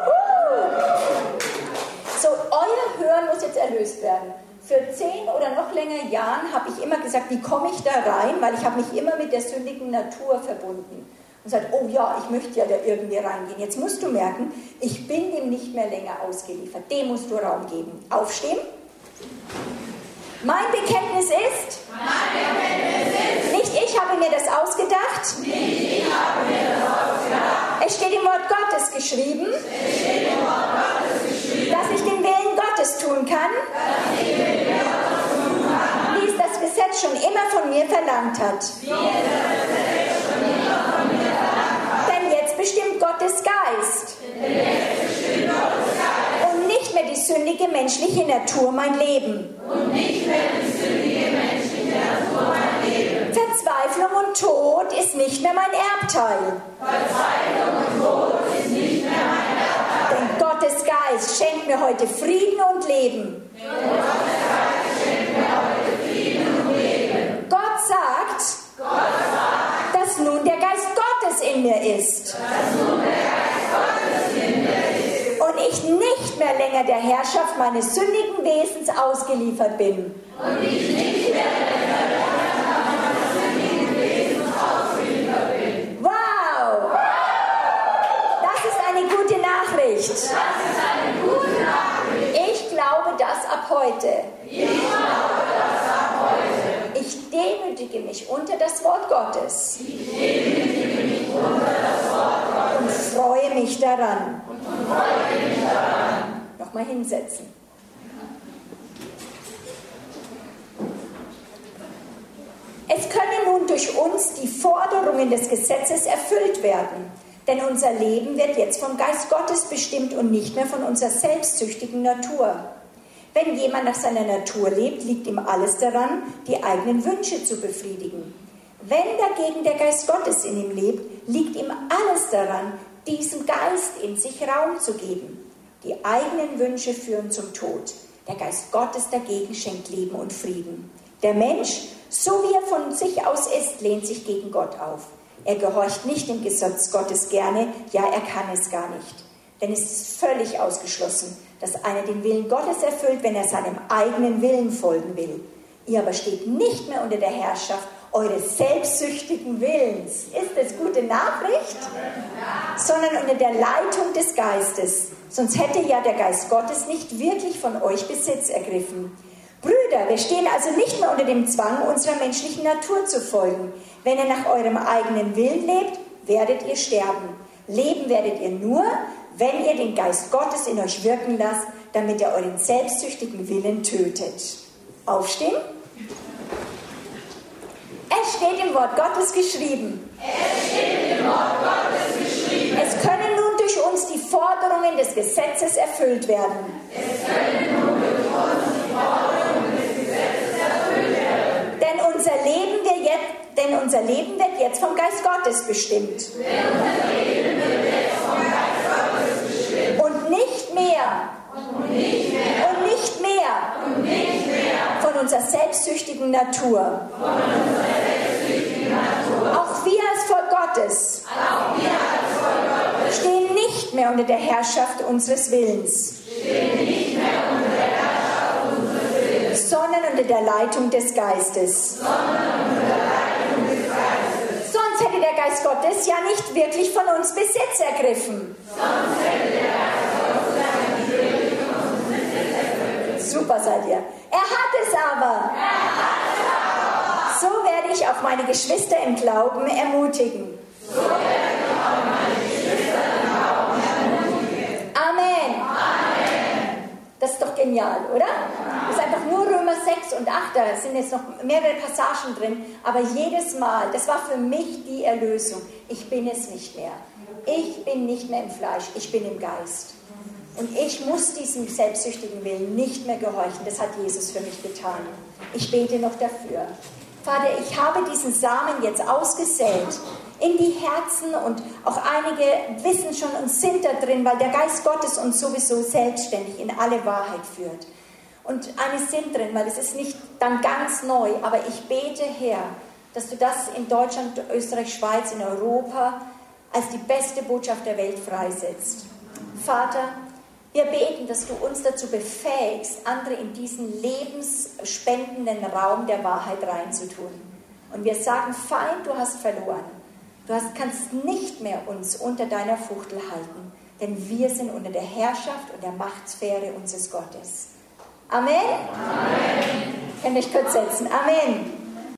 So, euer Hören muss jetzt erlöst werden. Für 10 oder noch länger Jahren habe ich immer gesagt, wie komme ich da rein? Weil ich habe mich immer mit der sündigen Natur verbunden. Und sagt, oh ja, ich möchte ja da irgendwie reingehen. Jetzt musst du merken, ich bin dem nicht mehr länger ausgeliefert. Dem musst du Raum geben. Aufstehen. Mein Bekenntnis ist, nicht ich habe mir das ausgedacht, es steht im Wort Gottes geschrieben, dass ich den Willen Gottes tun kann, wie es das Gesetz schon immer von mir verlangt hat. Denn jetzt bestimmt Gottes Geist und nicht mehr die sündige menschliche Natur mein Leben. Verzweiflung und Tod ist nicht mehr mein Erbteil. Denn Gottes Geist schenkt mir heute Frieden und Leben. Gott sagt, dass nun der Geist Gottes in mir ist. Und ich nicht mehr länger der Herrschaft meines sündigen Wesens ausgeliefert bin. Wow! Das ist eine gute Nachricht. Ich glaube das ab heute. Ich demütige mich unter das Wort Gottes. Und freue mich daran. Nochmal hinsetzen. Es können nun durch uns die Forderungen des Gesetzes erfüllt werden, denn unser Leben wird jetzt vom Geist Gottes bestimmt und nicht mehr von unserer selbstsüchtigen Natur. Wenn jemand nach seiner Natur lebt, liegt ihm alles daran, die eigenen Wünsche zu befriedigen. Wenn dagegen der Geist Gottes in ihm lebt, liegt ihm alles daran, diesem Geist in sich Raum zu geben. Die eigenen Wünsche führen zum Tod. Der Geist Gottes dagegen schenkt Leben und Frieden. Der Mensch, so wie er von sich aus ist, lehnt sich gegen Gott auf. Er gehorcht nicht dem Gesetz Gottes gerne, ja, er kann es gar nicht. Denn es ist völlig ausgeschlossen, dass einer den Willen Gottes erfüllt, wenn er seinem eigenen Willen folgen will. Ihr aber steht nicht mehr unter der Herrschaft eures selbstsüchtigen Willens. Ist das gute Nachricht? Sondern unter der Leitung des Geistes. Sonst hätte ja der Geist Gottes nicht wirklich von euch Besitz ergriffen. Brüder, wir stehen also nicht mehr unter dem Zwang, unserer menschlichen Natur zu folgen. Wenn ihr nach eurem eigenen Willen lebt, werdet ihr sterben. Leben werdet ihr nur, wenn ihr den Geist Gottes in euch wirken lasst, damit er euren selbstsüchtigen Willen tötet. Aufstehen. Es steht im Wort Gottes geschrieben. Es können nun durch uns die Forderungen des Gesetzes erfüllt werden. Denn unser Leben wird jetzt vom Geist Gottes bestimmt. Und nicht mehr. Von unserer selbstsüchtigen Natur. Auch wir als Volk Gottes stehen nicht mehr unter der Herrschaft unseres Willens, sondern unter der Leitung des Geistes. Sonst hätte der Geist Gottes ja nicht wirklich von uns Besitz ergriffen. Super seid ihr. Er hat es aber. So werde ich auch meine Geschwister im Glauben ermutigen. Amen. Das ist doch genial, oder? Das ist einfach nur Römer 6 und 8, da sind jetzt noch mehrere Passagen drin, aber jedes Mal, das war für mich die Erlösung. Ich bin es nicht mehr. Ich bin nicht mehr im Fleisch, ich bin im Geist. Und ich muss diesem selbstsüchtigen Willen nicht mehr gehorchen. Das hat Jesus für mich getan. Ich bete noch dafür. Vater, ich habe diesen Samen jetzt ausgesät in die Herzen und auch einige wissen schon und sind da drin, weil der Geist Gottes uns sowieso selbstständig in alle Wahrheit führt. Und einige sind drin, weil es ist nicht dann ganz neu, aber ich bete, Herr, dass du das in Deutschland, Österreich, Schweiz, in Europa als die beste Botschaft der Welt freisetzt. Vater, wir beten, dass du uns dazu befähigst, andere in diesen lebensspendenden Raum der Wahrheit reinzutun. Und wir sagen, Feind, du hast verloren. Kannst nicht mehr uns unter deiner Fuchtel halten, denn wir sind unter der Herrschaft und der Machtsphäre unseres Gottes. Amen? Amen. Könnt ihr euch kurz setzen. Amen.